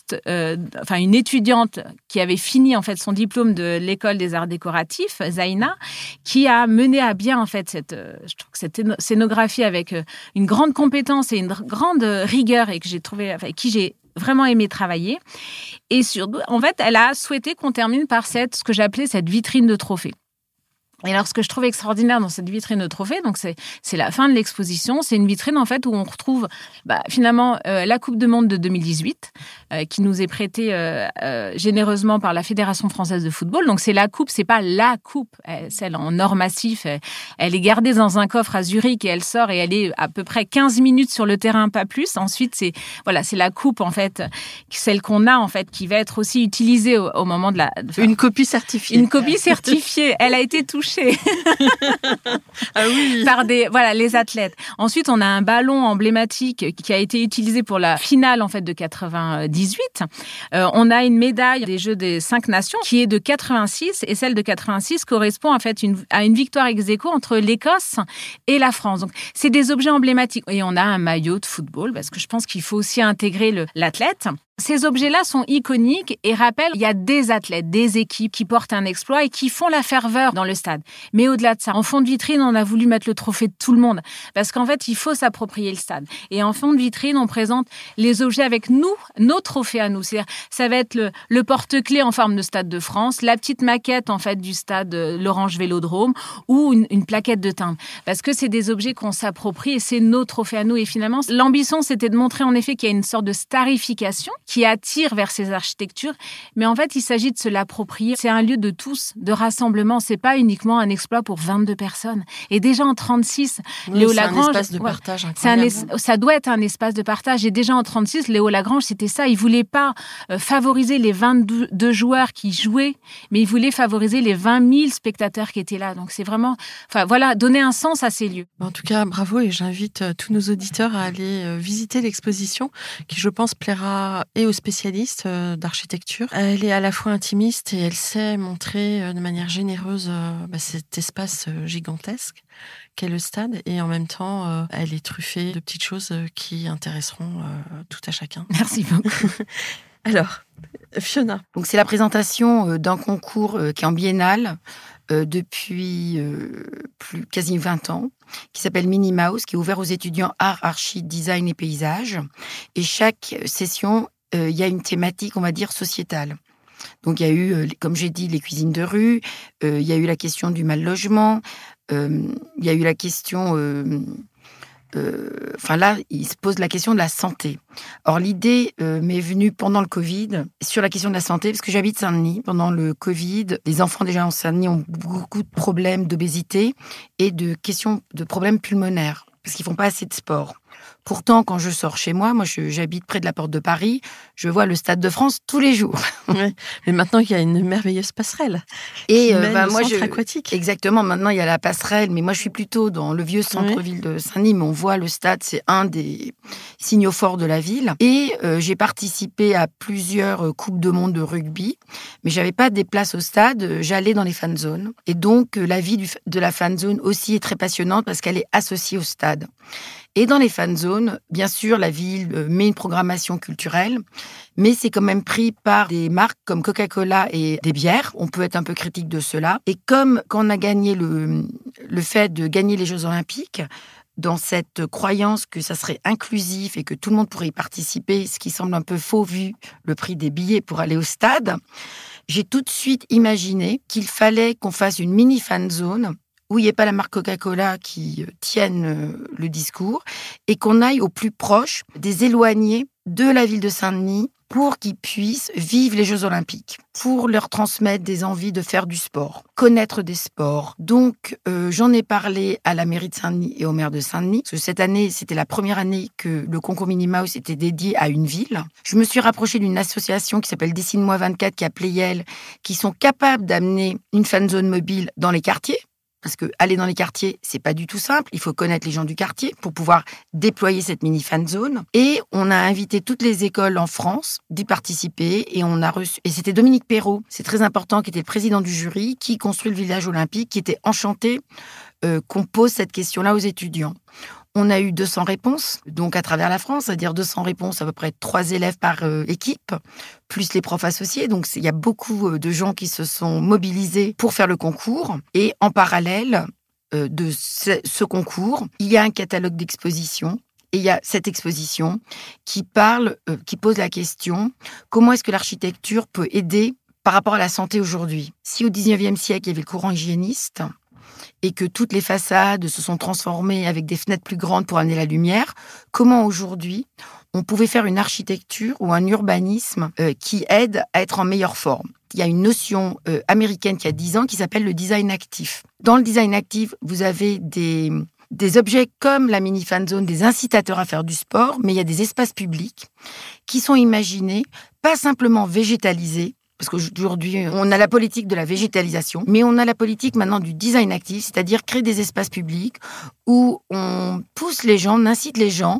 étudiante qui avait fini en fait son diplôme de l'école des arts décoratifs, Zaina, qui a mené à bien en fait je trouve que cette scénographie avec une grande compétence et une grande rigueur et que j'ai trouvé, avec qui j'ai vraiment aimé travailler. Et en fait, elle a souhaité qu'on termine par ce que j'appelais cette vitrine de trophées. Et alors, ce que je trouve extraordinaire dans cette vitrine de trophées, donc c'est la fin de l'exposition, c'est une vitrine en fait où on retrouve finalement la Coupe du Monde de 2018 qui nous est prêtée généreusement par la Fédération française de football. Donc c'est la coupe, c'est pas la coupe, celle en or massif. Elle est gardée dans un coffre à Zurich et elle sort et elle est à peu près 15 minutes sur le terrain, pas plus. Ensuite c'est la coupe en fait, celle qu'on a en fait, qui va être aussi utilisée au moment de une copie certifiée. Une copie certifiée. Elle a été touchée. par les athlètes. Ensuite, on a un ballon emblématique qui a été utilisé pour la finale en fait de 98. On a une médaille des Jeux des 5 nations qui est de 86 et celle de 86 correspond en fait à une victoire ex-aequo entre l'Écosse et la France. Donc, c'est des objets emblématiques. Et on a un maillot de football parce que je pense qu'il faut aussi intégrer l'athlète. Ces objets-là sont iconiques et rappellent qu'il y a des athlètes, des équipes qui portent un exploit et qui font la ferveur dans le stade. Mais au-delà de ça, en fond de vitrine, on a voulu mettre le trophée de tout le monde parce qu'en fait, il faut s'approprier le stade. Et en fond de vitrine, on présente les objets avec nous, nos trophées à nous. C'est-à-dire, ça va être le porte-clés en forme de Stade de France, la petite maquette en fait du stade l'Orange Vélodrome ou une plaquette de timbre. Parce que c'est des objets qu'on s'approprie et c'est nos trophées à nous. Et finalement, l'ambition, c'était de montrer en effet qu'il y a une sorte de starification qui attire vers ces architectures. Mais en fait, il s'agit de se l'approprier. C'est un lieu de tous, de rassemblement. C'est pas uniquement un exploit pour 22 personnes. Et déjà en 36, Léo Lagrange... C'est un espace de partage incroyable. Ça doit être un espace de partage. Et déjà en 36, Léo Lagrange, c'était ça. Il voulait pas favoriser les 22 joueurs qui jouaient, mais il voulait favoriser les 20 000 spectateurs qui étaient là. Donc c'est vraiment... donner un sens à ces lieux. En tout cas, bravo et j'invite tous nos auditeurs à aller visiter l'exposition qui, je pense, plaira et aux spécialistes d'architecture. Elle est à la fois intimiste et elle sait montrer de manière généreuse cet espace gigantesque qu'est le stade et en même temps, elle est truffée de petites choses qui intéresseront tout à chacun. Merci beaucoup. Alors, Fiona. Donc c'est la présentation d'un concours qui est en biennale depuis quasi 20 ans, qui s'appelle Minnie Mouse, qui est ouvert aux étudiants art, archi, design et paysage. Et chaque session, il y a une thématique, on va dire, sociétale. Donc il y a eu, comme j'ai dit, les cuisines de rue, il y a eu la question du mal-logement, il y a eu la question... là, il se pose la question de la santé. Or, l'idée m'est venue pendant le Covid sur la question de la santé, parce que j'habite Saint-Denis. Pendant le Covid, les enfants déjà en Saint-Denis ont beaucoup de problèmes d'obésité et de problèmes pulmonaires, parce qu'ils font pas assez de sport. Pourtant, quand je sors chez moi, j'habite près de la porte de Paris, je vois le Stade de France tous les jours. Ouais, mais maintenant, il y a une merveilleuse passerelle qui mène au centre aquatique. Exactement, maintenant, il y a la passerelle, mais moi, je suis plutôt dans le vieux centre-ville de Saint-Denis, mais on voit le stade, c'est un des signaux forts de la ville. Et j'ai participé à plusieurs Coupes de monde de rugby, mais j'avais pas des places au stade, j'allais dans les fan zones. Et donc, la vie de la fan zone aussi est très passionnante parce qu'elle est associée au stade. Et dans les fan zones, bien sûr, la ville met une programmation culturelle, mais c'est quand même pris par des marques comme Coca-Cola et des bières. On peut être un peu critique de cela. Et comme quand on a gagné le fait de gagner les Jeux Olympiques, dans cette croyance que ça serait inclusif et que tout le monde pourrait y participer, ce qui semble un peu faux vu le prix des billets pour aller au stade, j'ai tout de suite imaginé qu'il fallait qu'on fasse une mini fan zone où il n'y ait pas la marque Coca-Cola qui tienne le discours et qu'on aille au plus proche des éloignés de la ville de Saint-Denis pour qu'ils puissent vivre les Jeux Olympiques, pour leur transmettre des envies de faire du sport, connaître des sports. Donc, j'en ai parlé à la mairie de Saint-Denis et au maire de Saint-Denis, parce que cette année, c'était la première année que le concours Minnie Mouse était dédié à une ville. Je me suis rapprochée d'une association qui s'appelle Dessine-moi 24, qui a Playel, qui sont capables d'amener une fan zone mobile dans les quartiers. Parce que aller dans les quartiers, c'est pas du tout simple. Il faut connaître les gens du quartier pour pouvoir déployer cette mini fan zone. Et on a invité toutes les écoles en France d'y participer et on a reçu. Et c'était Dominique Perrault, c'est très important, qui était le président du jury, qui construit le village olympique, qui était enchanté qu'on pose cette question-là aux étudiants. On a eu 200 réponses, donc à travers la France, c'est-à-dire 200 réponses, à peu près 3 élèves par équipe, plus les profs associés. Donc il y a beaucoup de gens qui se sont mobilisés pour faire le concours. Et en parallèle de ce concours, il y a un catalogue d'expositions. Et il y a cette exposition qui pose la question, comment est-ce que l'architecture peut aider par rapport à la santé aujourd'hui ? Si au 19e siècle, il y avait le courant hygiéniste, et que toutes les façades se sont transformées avec des fenêtres plus grandes pour amener la lumière, comment aujourd'hui on pouvait faire une architecture ou un urbanisme qui aide à être en meilleure forme. Il y a une notion américaine qui a 10 ans qui s'appelle le design actif. Dans le design actif, vous avez des objets comme la mini fan zone, des incitateurs à faire du sport, mais il y a des espaces publics qui sont imaginés, pas simplement végétalisés, parce qu'aujourd'hui, on a la politique de la végétalisation, mais on a la politique maintenant du design actif, c'est-à-dire créer des espaces publics où on pousse les gens, on incite les gens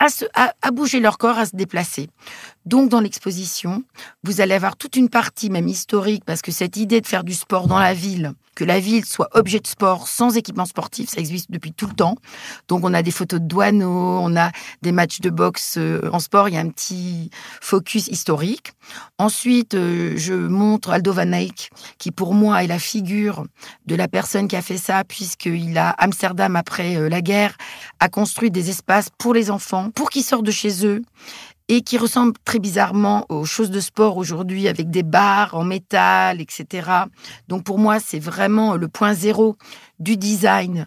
à bouger leur corps, à se déplacer. Donc, dans l'exposition, vous allez avoir toute une partie, même historique, parce que cette idée de faire du sport dans la ville, que la ville soit objet de sport sans équipement sportif, ça existe depuis tout le temps. Donc, on a des photos de douaneaux, on a des matchs de boxe en sport, il y a un petit focus historique. Ensuite, je montre Aldo Van Eyck, qui pour moi est la figure de la personne qui a fait ça, puisqu'il a, Amsterdam, après la guerre, a construit des espaces pour les enfants, pour qu'ils sortent de chez eux, et qui ressemble très bizarrement aux choses de sport aujourd'hui, avec des barres en métal, etc. Donc pour moi, c'est vraiment le point zéro du design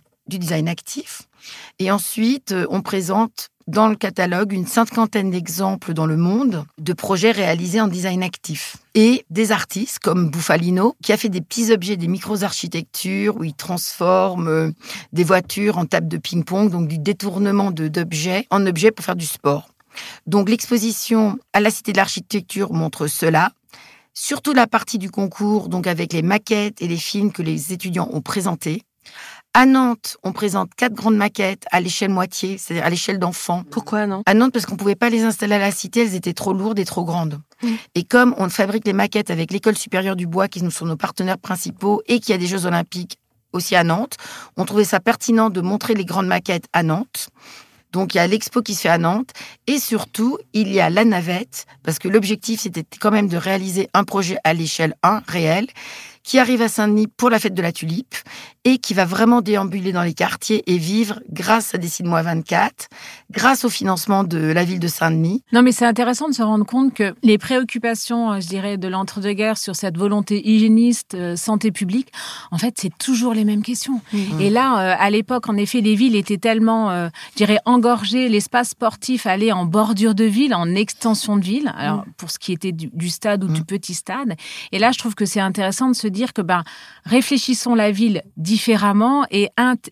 actif. Et ensuite, on présente dans le catalogue une 50aine d'exemples dans le monde de projets réalisés en design actif. Et des artistes comme Bufalino, qui a fait des petits objets, des micro-architectures, où il transforme des voitures en table de ping-pong, donc du détournement d'objets en objets pour faire du sport. Donc l'exposition à la Cité de l'Architecture montre cela, surtout la partie du concours, donc avec les maquettes et les films que les étudiants ont présentés. À Nantes, on présente 4 grandes maquettes à l'échelle moitié, c'est-à-dire à l'échelle d'enfants. Pourquoi à Nantes ? À Nantes, parce qu'on ne pouvait pas les installer à la Cité, elles étaient trop lourdes et trop grandes. Et comme on fabrique les maquettes avec l'École supérieure du bois, qui sont nos partenaires principaux, et qu'il y a des Jeux olympiques aussi à Nantes, on trouvait ça pertinent de montrer les grandes maquettes à Nantes. Donc, il y a l'expo qui se fait à Nantes. Et surtout, il y a la navette, parce que l'objectif, c'était quand même de réaliser un projet à l'échelle 1, réel, qui arrive à Saint-Denis pour la fête de la Tulipe et qui va vraiment déambuler dans les quartiers et vivre grâce à Décide-moi 24, grâce au financement de la ville de Saint-Denis. Non, mais c'est intéressant de se rendre compte que les préoccupations, je dirais, de l'entre-deux-guerres sur cette volonté hygiéniste, santé publique, en fait, c'est toujours les mêmes questions. Et là, à l'époque, en effet, les villes étaient tellement, je dirais, engorgées, l'espace sportif allait en bordure de ville, en extension de ville, alors pour ce qui était du stade ou du petit stade. Et là, je trouve que c'est intéressant de se dire que réfléchissons la ville différemment et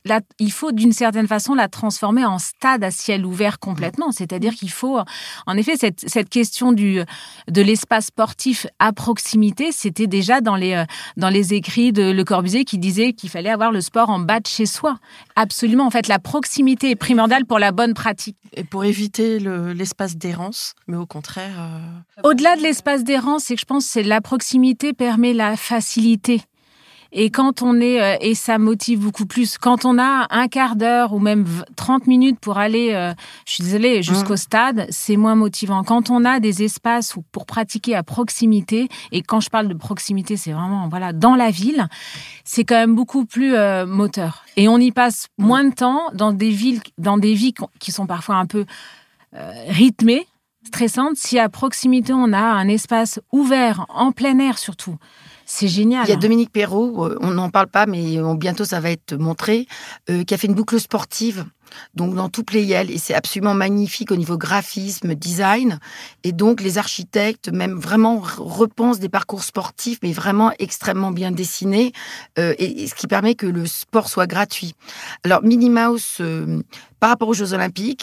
il faut d'une certaine façon la transformer en stade à ciel ouvert complètement. C'est-à-dire qu'il faut, en effet, cette question de l'espace sportif à proximité, c'était déjà dans les écrits de Le Corbusier qui disait qu'il fallait avoir le sport en bas de chez soi. Absolument. En fait, la proximité est primordiale pour la bonne pratique. Et pour éviter l'espace d'errance, mais au contraire... Au-delà de l'espace d'errance, c'est que je pense que la proximité permet la facilité. Et quand on est, et ça motive beaucoup plus, quand on a un quart d'heure ou même 30 minutes pour aller, je suis désolée, jusqu'au stade, c'est moins motivant. Quand on a des espaces pour pratiquer à proximité, et quand je parle de proximité, c'est vraiment dans la ville, c'est quand même beaucoup plus moteur. Et on y passe moins de temps dans des vies qui sont parfois un peu rythmées, stressantes. Si à proximité, on a un espace ouvert, en plein air surtout, c'est génial. Il y a Dominique Perrault, on n'en parle pas, mais bientôt ça va être montré, qui a fait une boucle sportive, donc dans tout Pleyel, et c'est absolument magnifique au niveau graphisme, design, et donc les architectes même vraiment repensent des parcours sportifs, mais vraiment extrêmement bien dessinés, et ce qui permet que le sport soit gratuit. Alors Minnie Mouse, par rapport aux Jeux Olympiques,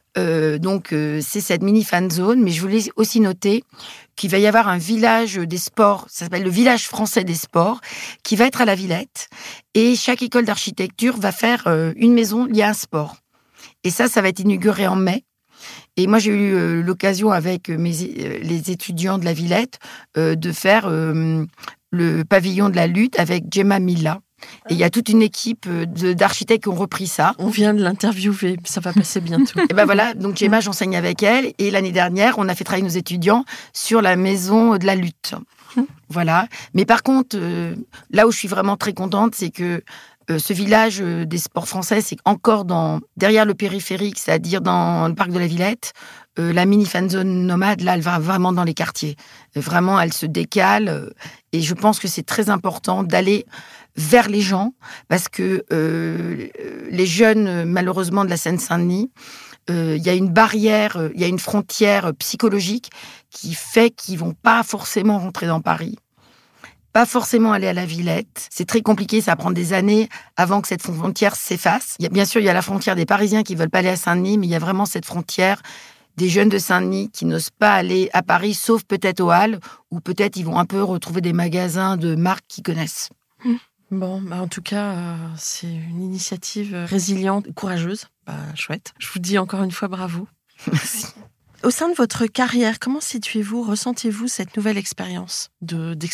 c'est cette mini fan zone, mais je voulais aussi noter qu'il va y avoir un village des sports, ça s'appelle le village français des sports, qui va être à la Villette, et chaque école d'architecture va faire une maison liée à un sport. Et ça va être inauguré en mai. Et moi, j'ai eu l'occasion avec les étudiants de la Villette de faire le pavillon de la lutte avec Gemma Milla. Et il y a toute une équipe d'architectes qui ont repris ça. On vient de l'interviewer, ça va passer bientôt. Et voilà, donc Gemma, j'enseigne avec elle. Et l'année dernière, on a fait travailler nos étudiants sur la maison de la lutte. Voilà. Mais par contre, là où je suis vraiment très contente, c'est que ce village des sports français, c'est encore derrière le périphérique, c'est-à-dire dans le parc de la Villette. La mini fan zone nomade, là, elle va vraiment dans les quartiers. Vraiment, elle se décale. Et je pense que c'est très important d'aller vers les gens, parce que les jeunes, malheureusement, de la Seine-Saint-Denis, il y a une barrière, il y a une frontière psychologique qui fait qu'ils vont pas forcément rentrer dans Paris, pas forcément aller à la Villette. C'est très compliqué, ça va prendre des années avant que cette frontière s'efface. Bien sûr, il y a la frontière des Parisiens qui veulent pas aller à Saint-Denis, mais il y a vraiment cette frontière des jeunes de Saint-Denis qui n'osent pas aller à Paris, sauf peut-être aux Halles, où peut-être ils vont un peu retrouver des magasins de marques qu'ils connaissent. Bon, en tout cas, c'est une initiative résiliente, courageuse. Chouette. Je vous dis encore une fois bravo. Merci. Au sein de votre carrière, comment situez-vous, ressentez-vous cette nouvelle expérience d'exposition ?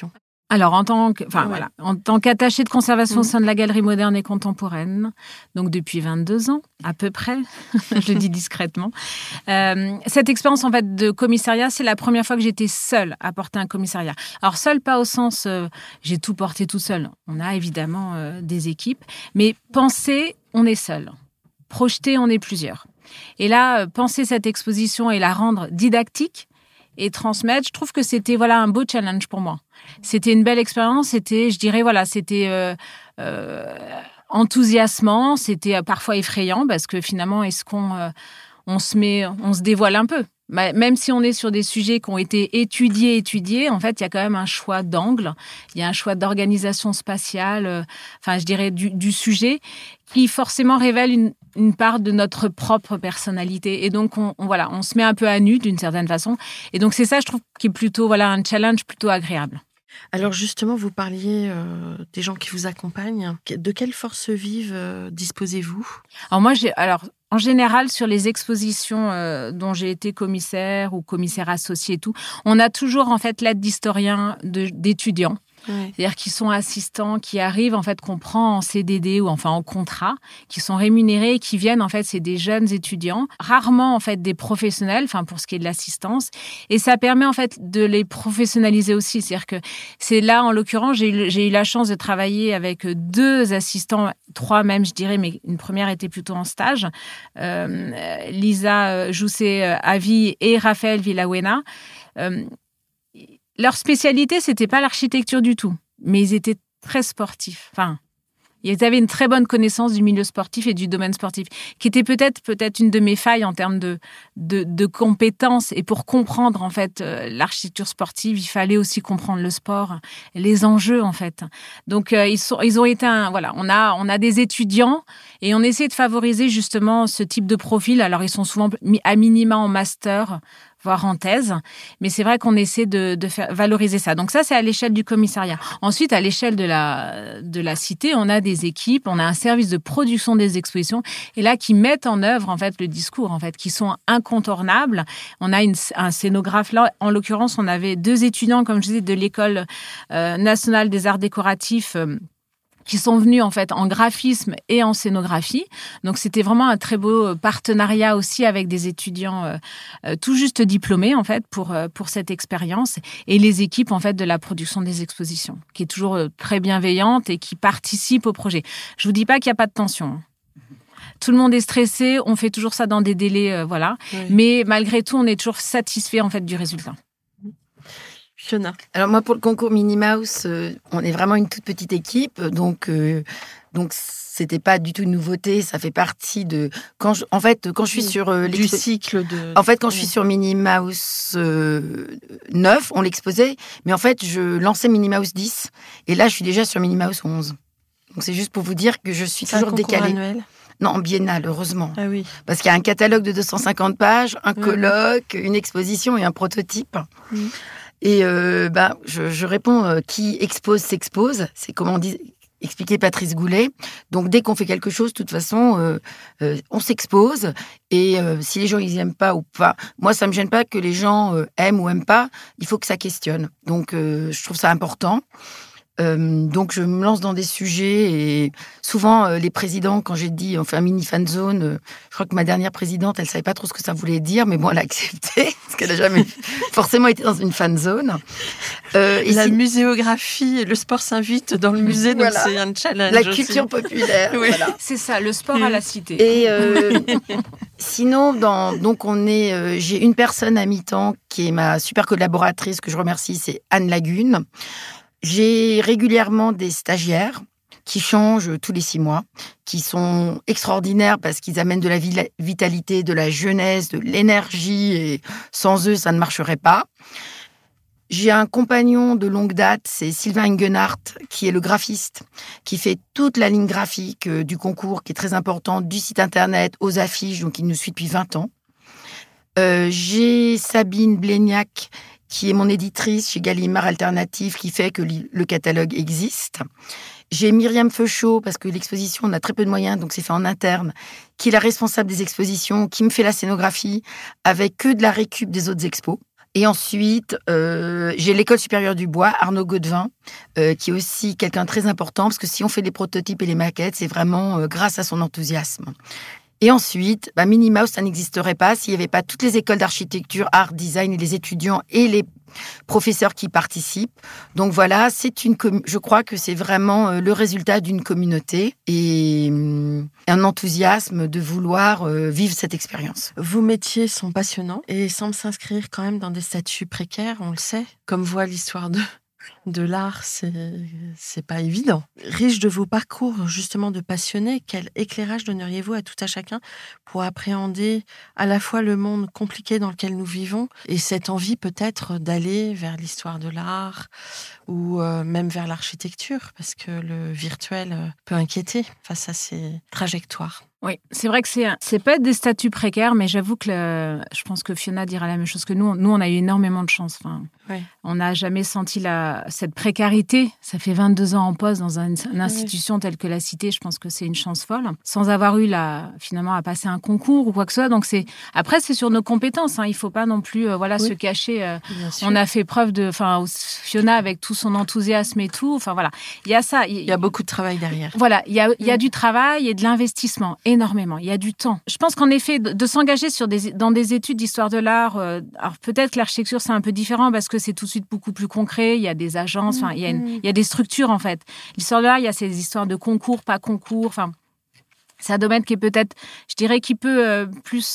Alors, en tant qu'attachée de conservation au sein de la Galerie moderne et contemporaine, donc depuis 22 ans, à peu près, je le dis discrètement, cette expérience en fait de commissariat, c'est la première fois que j'étais seule à porter un commissariat. Alors, seule, pas au sens j'ai tout porté tout seul. On a évidemment des équipes, mais penser, on est seul. Projeter, on est plusieurs. Et là, penser cette exposition et la rendre didactique, et transmettre, je trouve que c'était un beau challenge pour moi. C'était une belle expérience, c'était enthousiasmant, c'était parfois effrayant parce que finalement, est-ce on se dévoile un peu. Même si on est sur des sujets qui ont été étudiés, en fait, il y a quand même un choix d'angle, il y a un choix d'organisation spatiale, du sujet qui forcément révèle une part de notre propre personnalité. Et donc, on se met un peu à nu d'une certaine façon. Et donc, c'est ça, je trouve, qui est plutôt un challenge plutôt agréable. Alors justement, vous parliez des gens qui vous accompagnent. De quelle force vive disposez-vous ? Alors, en général, sur les expositions dont j'ai été commissaire ou commissaire associé et tout, on a toujours en fait l'aide d'historiens, d'étudiants. Ouais. C'est-à-dire qui sont assistants, qui arrivent, en fait, qu'on prend en CDD ou enfin en contrat, qui sont rémunérés et qui viennent, en fait, c'est des jeunes étudiants, rarement, en fait, des professionnels, enfin, pour ce qui est de l'assistance. Et ça permet, en fait, de les professionnaliser aussi. C'est-à-dire que c'est là, en l'occurrence, j'ai eu la chance de travailler avec 2 assistants, 3 même, je dirais, mais une première était plutôt en stage, Lisa Joussé-Avi et Raphaël Villawena. Leur spécialité, c'était pas l'architecture du tout, mais ils étaient très sportifs. Enfin, ils avaient une très bonne connaissance du milieu sportif et du domaine sportif, qui était peut-être une de mes failles en termes de compétences. Et pour comprendre en fait l'architecture sportive, il fallait aussi comprendre le sport, les enjeux en fait. Donc ils ont été on a des étudiants et on essaie de favoriser justement ce type de profil. Alors ils sont souvent à minima en master, voire en thèse. Mais c'est vrai qu'on essaie de faire valoriser ça. Donc ça, c'est à l'échelle du commissariat. Ensuite, à l'échelle de la cité, on a des équipes, on a un service de production des expositions, et là, qui mettent en œuvre, en fait, le discours, en fait, qui sont incontournables. On a un scénographe. Là, en l'occurrence, on avait 2 étudiants, comme je disais, de l'École nationale des arts décoratifs, qui sont venus en fait en graphisme et en scénographie. Donc c'était vraiment un très beau partenariat aussi avec des étudiants tout juste diplômés en fait pour cette expérience, et les équipes en fait de la production des expositions, qui est toujours très bienveillante et qui participe au projet. Je vous dis pas qu'il y a pas de tension. Tout le monde est stressé, on fait toujours ça dans des délais Oui. Mais malgré tout, on est toujours satisfait en fait du résultat. Fiona. Alors moi, pour le concours Minnie Mouse, on est vraiment une toute petite équipe, donc c'était pas du tout une nouveauté. Ça fait partie de quand je suis sur du cycle de. En fait, quand je suis sur Minnie Mouse 9, on l'exposait, mais en fait, je lançais Minnie Mouse 10, et là, je suis déjà sur Minnie Mouse 11. Donc c'est juste pour vous dire que je suis toujours décalée. Annuel. Non, en biennale, heureusement. Ah oui. Parce qu'il y a un catalogue de 250 pages, un colloque, une exposition et un prototype. Mmh. Et je réponds qui expose s'expose. C'est comme expliquait Patrice Goulet. Donc dès qu'on fait quelque chose, de toute façon, on s'expose. Et si les gens ils aiment pas ou pas, moi ça me gêne pas que les gens aiment ou aiment pas. Il faut que ça questionne. Donc je trouve ça important. Donc je me lance dans des sujets, et souvent les présidents, quand j'ai dit on fait un mini fan zone, je crois que ma dernière présidente, elle savait pas trop ce que ça voulait dire, mais bon, elle a accepté parce qu'elle a jamais forcément été dans une fan zone. La muséographie, le sport s'invite dans le musée, donc c'est un challenge. La culture populaire, oui. Voilà. C'est ça, le sport à la cité. Et sinon, j'ai une personne à mi-temps qui est ma super collaboratrice que je remercie, c'est Anne Lagune. J'ai régulièrement des stagiaires qui changent tous les 6 mois, qui sont extraordinaires parce qu'ils amènent de la vitalité, de la jeunesse, de l'énergie, et sans eux, ça ne marcherait pas. J'ai un compagnon de longue date, c'est Sylvain Ingenhardt, qui est le graphiste, qui fait toute la ligne graphique du concours, qui est très importante, du site internet aux affiches, donc il nous suit depuis 20 ans. J'ai Sabine Bléniac, qui est mon éditrice chez Gallimard Alternative, qui fait que le catalogue existe. J'ai Myriam Feuchot, parce que l'exposition, on a très peu de moyens, donc c'est fait en interne, qui est la responsable des expositions, qui me fait la scénographie, avec que de la récup des autres expos. Et ensuite, j'ai l'École supérieure du bois, Arnaud Godevin, qui est aussi quelqu'un de très important, parce que si on fait des prototypes et les maquettes, c'est vraiment grâce à son enthousiasme. Et ensuite, Minnie Mouse, ça n'existerait pas s'il n'y avait pas toutes les écoles d'architecture, art, design et les étudiants et les professeurs qui participent. Donc voilà, je crois que c'est vraiment le résultat d'une communauté et un enthousiasme de vouloir vivre cette expérience. Vos métiers sont passionnants et semblent s'inscrire quand même dans des statuts précaires, on le sait. Comme voit l'histoire de l'art, c'est pas évident. Riche de vos parcours, justement, de passionnés, quel éclairage donneriez-vous à tout à chacun pour appréhender à la fois le monde compliqué dans lequel nous vivons et cette envie peut-être d'aller vers l'histoire de l'art ou même vers l'architecture, parce que le virtuel peut inquiéter face à ces trajectoires. Oui, c'est vrai que c'est pas des statuts précaires, mais j'avoue que je pense que Fiona dira la même chose que nous. Nous, on a eu énormément de chance. Enfin, on n'a jamais senti cette précarité. Ça fait 22 ans en poste dans une institution telle que la Cité. Je pense que c'est une chance folle, sans avoir eu finalement à passer un concours ou quoi que ce soit. Donc après, c'est sur nos compétences. Il faut pas non plus se cacher. On a fait preuve Fiona avec tout son enthousiasme et tout. Enfin voilà, il y a ça. Il y a beaucoup de travail derrière. Voilà, il y a du travail et de l'investissement. Énormément, il y a du temps. Je pense qu'en effet, de s'engager dans des études d'histoire de l'art, alors peut-être que l'architecture c'est un peu différent parce que c'est tout de suite beaucoup plus concret, il y a des agences, il y a des structures en fait. L'histoire de l'art, il y a ces histoires de concours, pas concours, c'est un domaine qui est peut-être, je dirais, qui peut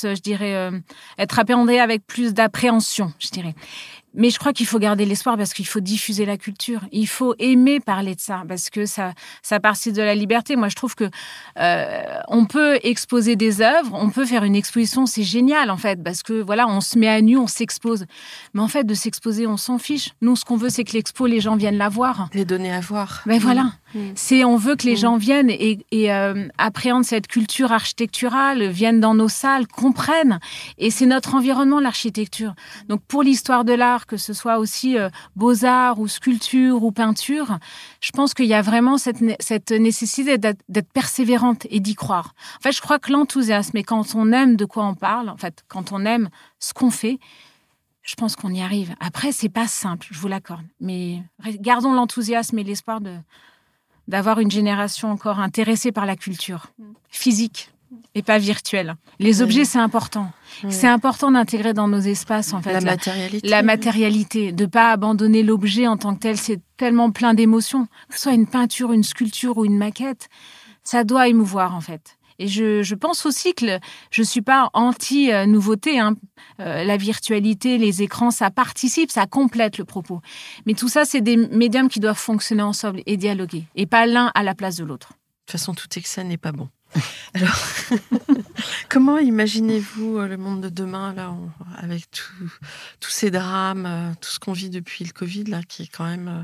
être appréhendé avec plus d'appréhension, je dirais. Mais je crois qu'il faut garder l'espoir parce qu'il faut diffuser la culture. Il faut aimer parler de ça parce que ça participe de la liberté. Moi, je trouve que on peut exposer des œuvres, on peut faire une exposition, c'est génial en fait parce que on se met à nu, on s'expose. Mais en fait, de s'exposer, on s'en fiche. Nous, ce qu'on veut, c'est que l'expo, les gens viennent la voir. Les donner à voir. Voilà. On veut que les gens viennent et appréhendent cette culture architecturale, viennent dans nos salles, comprennent. Et c'est notre environnement, l'architecture. Donc, pour l'histoire de l'art, que ce soit aussi beaux-arts ou sculpture ou peinture, je pense qu'il y a vraiment cette nécessité d'être persévérante et d'y croire. En fait, je crois que l'enthousiasme, et quand on aime de quoi on parle, en fait, quand on aime ce qu'on fait, je pense qu'on y arrive. Après, c'est pas simple, je vous l'accorde. Mais gardons l'enthousiasme et l'espoir d'avoir une génération encore intéressée par la culture physique et pas virtuelle. Les objets, c'est important. C'est important d'intégrer dans nos espaces, en fait, la matérialité, de pas abandonner l'objet en tant que tel. C'est tellement plein d'émotions. Que ce soit une peinture, une sculpture ou une maquette, ça doit émouvoir, en fait. Et je pense aussi que je suis pas anti-nouveauté. La virtualité, les écrans, ça participe, ça complète le propos. Mais tout ça, c'est des médiums qui doivent fonctionner ensemble et dialoguer, et pas l'un à la place de l'autre. De toute façon, tout excès n'est pas bon. Alors, comment imaginez-vous le monde de demain, là, avec tous ces drames, tout ce qu'on vit depuis le Covid, là, qui est quand même...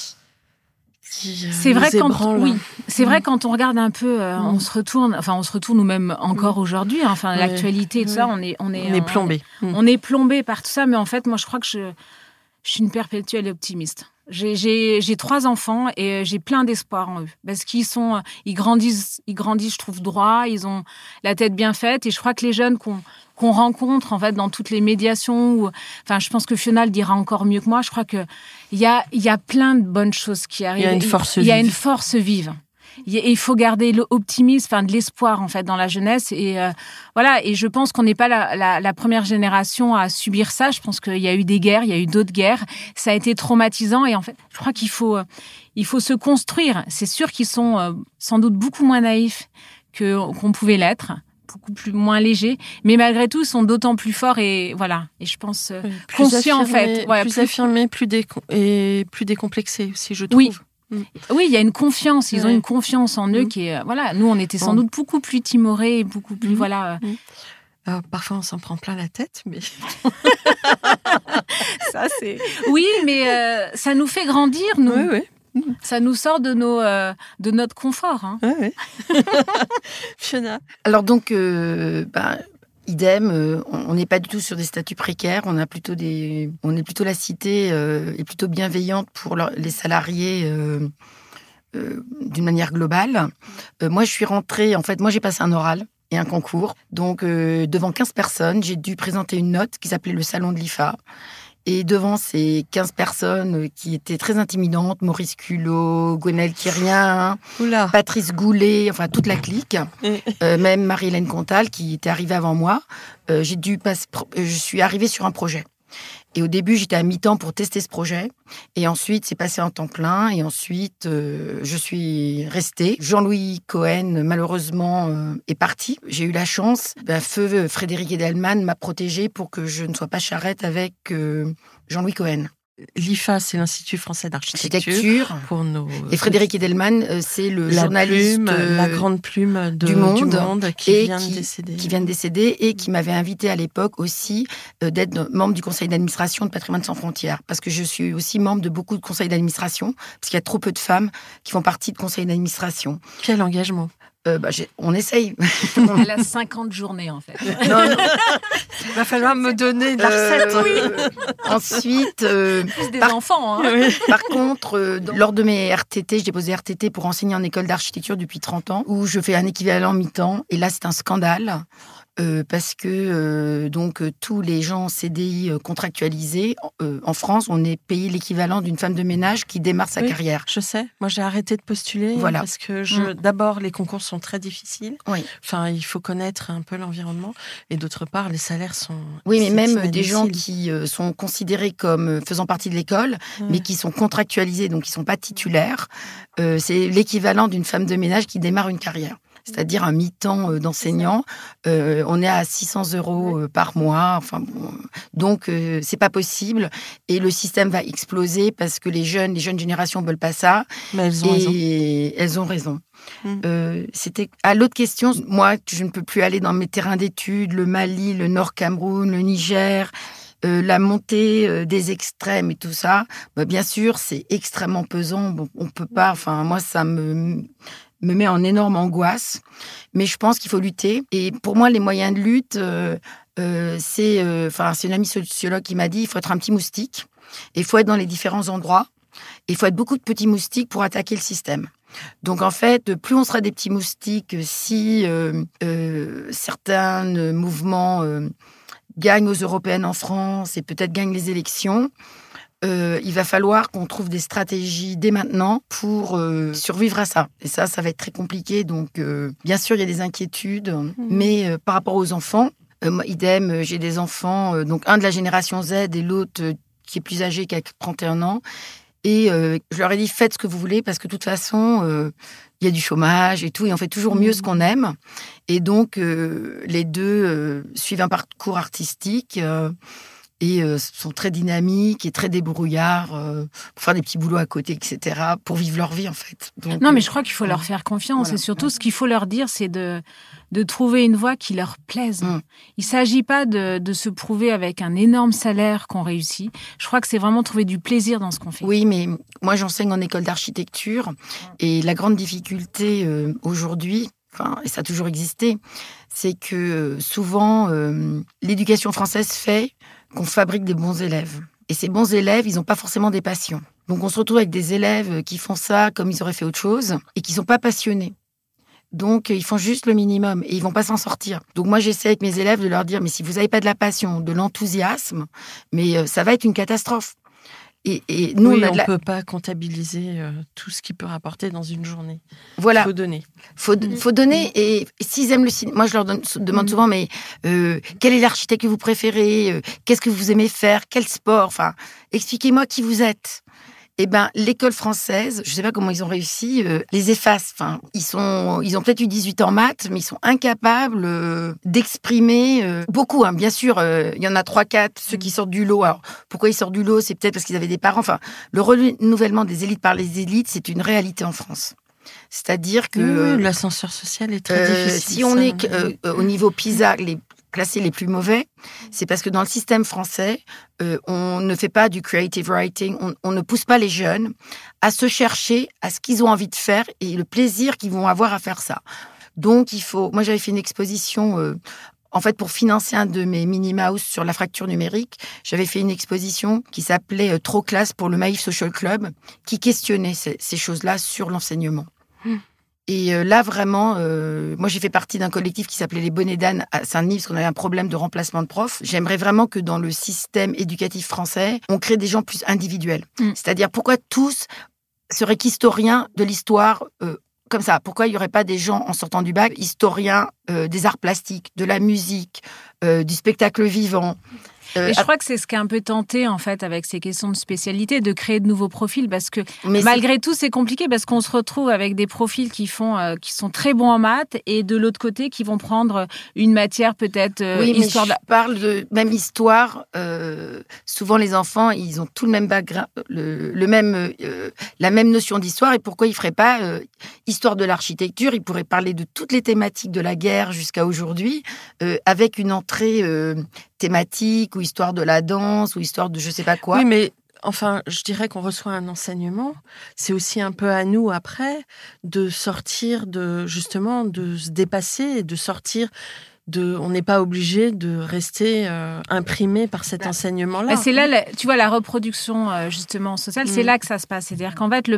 C'est vrai quand on regarde un peu, on se retourne ou même encore aujourd'hui. L'actualité et tout ça, on est plombé. On est plombé par tout ça, mais en fait, moi, je crois que je suis une perpétuelle optimiste. J'ai 3 enfants et j'ai plein d'espoir en eux parce qu'ils grandissent, je trouve, droit. Ils ont la tête bien faite et je crois que les jeunes qu'on rencontre en fait dans toutes les médiations, je pense que Fiona le dira encore mieux que moi. Je crois que il y a plein de bonnes choses qui arrivent. Il y a une force vive. Il y a une force vive. Et il faut garder l'optimisme, de l'espoir en fait dans la jeunesse et Et je pense qu'on n'est pas la première génération à subir ça. Je pense qu'il y a eu des guerres, il y a eu d'autres guerres. Ça a été traumatisant et en fait, je crois qu'il faut se construire. C'est sûr qu'ils sont sans doute beaucoup moins naïfs qu'on pouvait l'être, beaucoup moins légers, mais malgré tout, ils sont d'autant plus forts et voilà. Et je pense conscients en fait, plus affirmés, plus décomplexés aussi, je trouve. Oui, il y a une confiance. Ils ont une confiance en eux qui est... Nous, on était sans doute beaucoup plus timorés, beaucoup plus... Parfois, on s'en prend plein la tête, mais... Ça, c'est... Oui, mais ça nous fait grandir, nous. Oui. Ça nous sort de notre confort. Fiona. Alors donc... idem, on n'est pas du tout sur des statuts précaires. On est plutôt la cité est plutôt bienveillante pour les salariés d'une manière globale. Moi, je suis rentrée. En fait, moi, j'ai passé un oral et un concours. Donc, devant 15 personnes, j'ai dû présenter une note qui s'appelait le Salon de l'IFA. Et devant ces 15 personnes qui étaient très intimidantes, Maurice Culot, Gwenaëlle Quirien, Patrice Goulet, enfin toute la clique, même Marie-Hélène Contal qui était arrivée avant moi, je suis arrivée sur un projet. Et au début, j'étais à mi-temps pour tester ce projet. Et ensuite, c'est passé en temps plein. Et ensuite, je suis restée. Jean-Louis Cohen, malheureusement, est parti. J'ai eu la chance. Feu Frédéric Edelman m'a protégée pour que je ne sois pas charrette avec Jean-Louis Cohen. L'IFA, c'est l'Institut français d'architecture. Pour nos... Et Frédéric Edelman, c'est le journaliste la grande plume du monde qui vient de décéder et qui m'avait invité à l'époque aussi d'être membre du conseil d'administration de Patrimoine sans frontières. Parce que je suis aussi membre de beaucoup de conseils d'administration, parce qu'il y a trop peu de femmes qui font partie de conseils d'administration. Quel engagement! On essaye. Elle a 50 journées, en fait. Non. Il va falloir me donner de la recette. Oui. Ensuite... plus des enfants. Hein. Oui. Par contre, lors de mes RTT, j'ai déposé RTT pour enseigner en école d'architecture depuis 30 ans, où je fais un équivalent mi-temps. Et là, c'est un scandale. Parce que tous les gens CDI contractualisés, en France, on est payé l'équivalent d'une femme de ménage qui démarre sa carrière. Je sais. Moi, j'ai arrêté de postuler parce que d'abord, les concours sont très difficiles. Oui. Enfin, il faut connaître un peu l'environnement. Et d'autre part, les salaires sont... Oui, mais même des gens qui sont considérés comme faisant partie de l'école, mais qui sont contractualisés, donc qui ne sont pas titulaires, c'est l'équivalent d'une femme de ménage qui démarre une carrière. C'est-à-dire un mi-temps d'enseignant. On est à 600 € par mois. Enfin, bon, donc, c'est pas possible. Et le système va exploser parce que les jeunes générations ne veulent pas ça. Mais elles ont raison. C'était à l'autre question. Moi, je ne peux plus aller dans mes terrains d'études, le Mali, le Nord Cameroun, le Niger... la montée des extrêmes et tout ça, bien sûr, c'est extrêmement pesant. Bon, on peut pas... Enfin, moi, ça me met en énorme angoisse. Mais je pense qu'il faut lutter. Et pour moi, les moyens de lutte, c'est une amie sociologue qui m'a dit il faut être un petit moustique. Et il faut être dans les différents endroits. Et il faut être beaucoup de petits moustiques pour attaquer le système. Donc, en fait, plus on sera des petits moustiques, si certains mouvements... gagne aux européennes en France et peut-être gagne les élections, il va falloir qu'on trouve des stratégies dès maintenant pour survivre à ça. Et ça va être très compliqué. Donc, bien sûr, il y a des inquiétudes, mais par rapport aux enfants, idem, j'ai des enfants, donc un de la génération Z et l'autre qui est plus âgé, qui a 31 ans. Et je leur ai dit, faites ce que vous voulez, parce que de toute façon... il y a du chômage et tout, et on fait toujours mieux ce qu'on aime. Et donc, les deux suivent un parcours artistique et sont très dynamiques et très débrouillards pour faire des petits boulots à côté, etc., pour vivre leur vie, en fait. Donc, non, mais je crois qu'il faut leur faire confiance. Voilà. Et surtout, ce qu'il faut leur dire, c'est de trouver une voie qui leur plaise. Il ne s'agit pas de se prouver avec un énorme salaire qu'on réussit. Je crois que c'est vraiment trouver du plaisir dans ce qu'on fait. Oui, mais moi, j'enseigne en école d'architecture. Et la grande difficulté aujourd'hui, et ça a toujours existé, c'est que souvent, l'éducation française fait qu'on fabrique des bons élèves. Et ces bons élèves, ils n'ont pas forcément des passions. Donc, on se retrouve avec des élèves qui font ça comme ils auraient fait autre chose et qui ne sont pas passionnés. Donc, ils font juste le minimum et ils ne vont pas s'en sortir. Donc, moi, j'essaie avec mes élèves de leur dire, mais si vous n'avez pas de la passion, de l'enthousiasme, mais ça va être une catastrophe. Et nous, on ne peut pas comptabiliser tout ce qui peut rapporter dans une journée. Voilà. Il faut donner. Faut donner. Et s'ils aiment le cinéma, moi, je leur demande souvent, mais quel est l'architecte que vous préférez? Qu'est-ce que vous aimez faire? Quel sport? Enfin, expliquez-moi qui vous êtes. Eh ben, l'école française, je ne sais pas comment ils ont réussi, les efface. Enfin, ils ont peut-être eu 18 ans en maths, mais ils sont incapables d'exprimer beaucoup. Hein. Bien sûr, il y en a 3-4, ceux qui sortent du lot. Alors, pourquoi ils sortent du lot? C'est peut-être parce qu'ils avaient des parents. Enfin, le renouvellement des élites par les élites, c'est une réalité en France. C'est-à-dire que... l'ascenseur social est très difficile. Si on est au niveau PISA, classés les plus mauvais, c'est parce que dans le système français, on ne fait pas du creative writing, on ne pousse pas les jeunes à se chercher à ce qu'ils ont envie de faire et le plaisir qu'ils vont avoir à faire ça. Donc, moi, j'avais fait une exposition En fait, pour financer un de mes mini-mouse sur la fracture numérique, j'avais fait une exposition qui s'appelait « Trop classe pour le Maïf Social Club » qui questionnait ces choses-là sur l'enseignement. Et là, vraiment, moi, j'ai fait partie d'un collectif qui s'appelait les Bonnets d'Âne à Saint-Denis parce qu'on avait un problème de remplacement de profs. J'aimerais vraiment que dans le système éducatif français, on crée des gens plus individuels. C'est-à-dire, pourquoi tous seraient historiens de l'histoire comme ça? Pourquoi il n'y aurait pas des gens, en sortant du bac, historiens des arts plastiques, de la musique, du spectacle vivant? Et je crois que c'est ce qui est un peu tenté, en fait, avec ces questions de spécialité, de créer de nouveaux profils, parce que malgré tout, c'est compliqué, parce qu'on se retrouve avec des profils qui sont très bons en maths, et de l'autre côté, qui vont prendre une matière peut-être histoire. Mais je parle de même histoire. Souvent, les enfants, ils ont tout le même background, la même notion d'histoire, et pourquoi ils feraient pas histoire de l'architecture? Ils pourraient parler de toutes les thématiques de la guerre jusqu'à aujourd'hui, avec une entrée thématique ou histoire de la danse ou histoire de je sais pas quoi. Oui, mais enfin, je dirais qu'on reçoit un enseignement. C'est aussi un peu à nous après de sortir justement de se dépasser et de sortir. On n'est pas obligé de rester imprimé par cet enseignement-là. C'est là, tu vois, la reproduction justement sociale, c'est là que ça se passe. C'est-à-dire qu'en fait,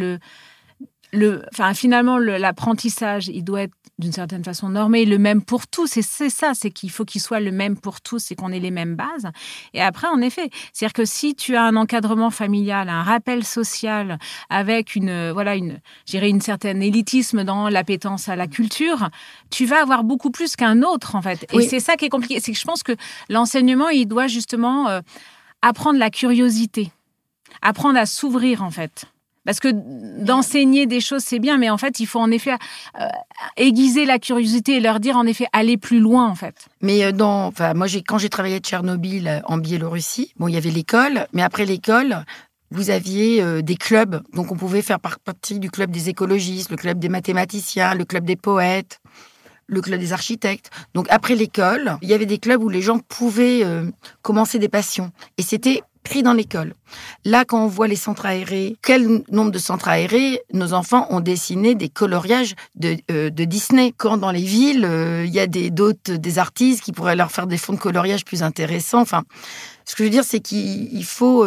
finalement, l'apprentissage, il doit être d'une certaine façon normé, le même pour tous. C'est ça, c'est qu'il faut qu'il soit le même pour tous et qu'on ait les mêmes bases. Et après, en effet, c'est-à-dire que si tu as un encadrement familial, un rappel social avec un certain élitisme dans l'appétence à la culture, tu vas avoir beaucoup plus qu'un autre, en fait. Et c'est ça qui est compliqué. C'est que je pense que l'enseignement, il doit justement apprendre la curiosité, apprendre à s'ouvrir, en fait. Parce que d'enseigner des choses, c'est bien, mais en fait, il faut en effet aiguiser la curiosité et leur dire, en effet, aller plus loin, en fait. Mais quand j'ai travaillé à Tchernobyl, en Biélorussie, il y avait l'école, mais après l'école, vous aviez des clubs. Donc, on pouvait faire partie du club des écologistes, le club des mathématiciens, le club des poètes, le club des architectes. Donc, après l'école, il y avait des clubs où les gens pouvaient commencer des passions. Et c'était pris dans l'école. Là, quand on voit les centres aérés, quel nombre de centres aérés, nos enfants ont dessiné des coloriages de Disney. Quand dans les villes, il y a des artistes qui pourraient leur faire des fonds de coloriage plus intéressants. Enfin, ce que je veux dire, c'est qu'il faut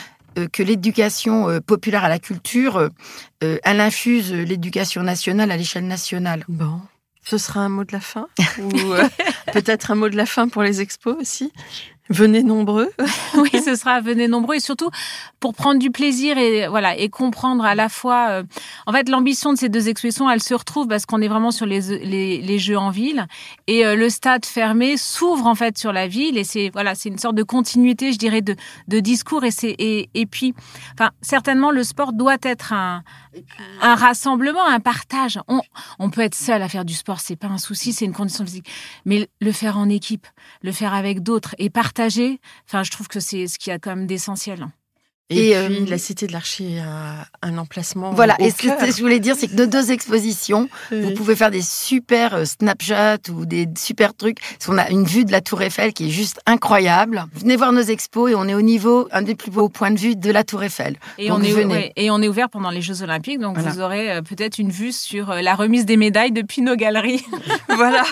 que l'éducation populaire à la culture, elle infuse l'éducation nationale à l'échelle nationale. Bon, ce sera un mot de la fin ou peut-être un mot de la fin pour les expos aussi. Venez nombreux. Oui, ce sera venez nombreux et surtout pour prendre du plaisir et comprendre à la fois. En fait, l'ambition de ces deux expositions, elle se retrouve parce qu'on est vraiment sur les jeux en ville et le stade fermé s'ouvre en fait sur la ville et c'est une sorte de continuité, je dirais, de discours et puis, enfin, certainement le sport doit être un rassemblement, un partage. On peut être seul à faire du sport, c'est pas un souci, c'est une condition physique, mais le faire en équipe, le faire avec d'autres et partager. Enfin, je trouve que c'est ce qu'il y a quand même d'essentiel. Et puis, la Cité de l'Archi a un emplacement. Voilà, et ce que je voulais dire, c'est que nos deux expositions, vous pouvez faire des super Snapchat ou des super trucs. On a une vue de la Tour Eiffel qui est juste incroyable. Venez voir nos expos et on est au niveau, un des plus beaux points de vue de la Tour Eiffel. Et donc, on est ouvert pendant les Jeux Olympiques, donc vous aurez peut-être une vue sur la remise des médailles depuis nos galeries. Voilà.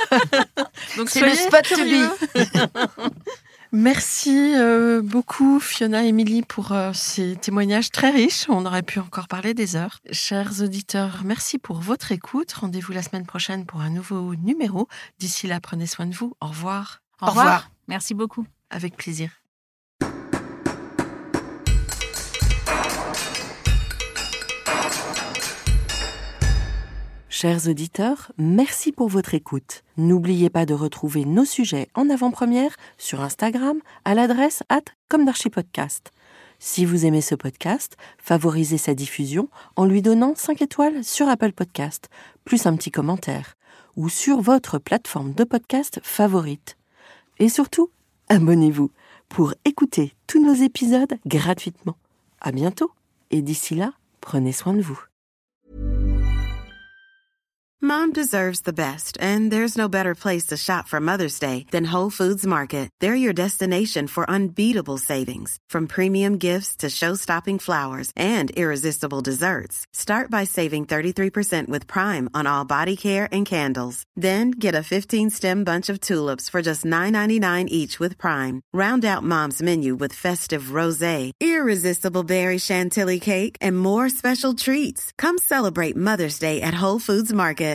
Donc c'est le spot to be. Merci beaucoup Fiona et Émilie pour ces témoignages très riches. On aurait pu encore parler des heures. Chers auditeurs, merci pour votre écoute. Rendez-vous la semaine prochaine pour un nouveau numéro. D'ici là, prenez soin de vous. Au revoir. Au revoir. Merci beaucoup. Avec plaisir. Chers auditeurs, merci pour votre écoute. N'oubliez pas de retrouver nos sujets en avant-première sur Instagram à l'adresse @comdarchipodcast. Si vous aimez ce podcast, favorisez sa diffusion en lui donnant 5 étoiles sur Apple Podcast, plus un petit commentaire, ou sur votre plateforme de podcast favorite. Et surtout, abonnez-vous pour écouter tous nos épisodes gratuitement. À bientôt, et d'ici là, prenez soin de vous. Mom deserves the best, and there's no better place to shop for Mother's Day than Whole Foods Market. They're your destination for unbeatable savings, from premium gifts to show-stopping flowers and irresistible desserts. Start by saving 33% with Prime on all body care and candles. Then get a 15-stem bunch of tulips for just $9.99 each with Prime. Round out Mom's menu with festive rosé, irresistible berry chantilly cake, and more special treats. Come celebrate Mother's Day at Whole Foods Market.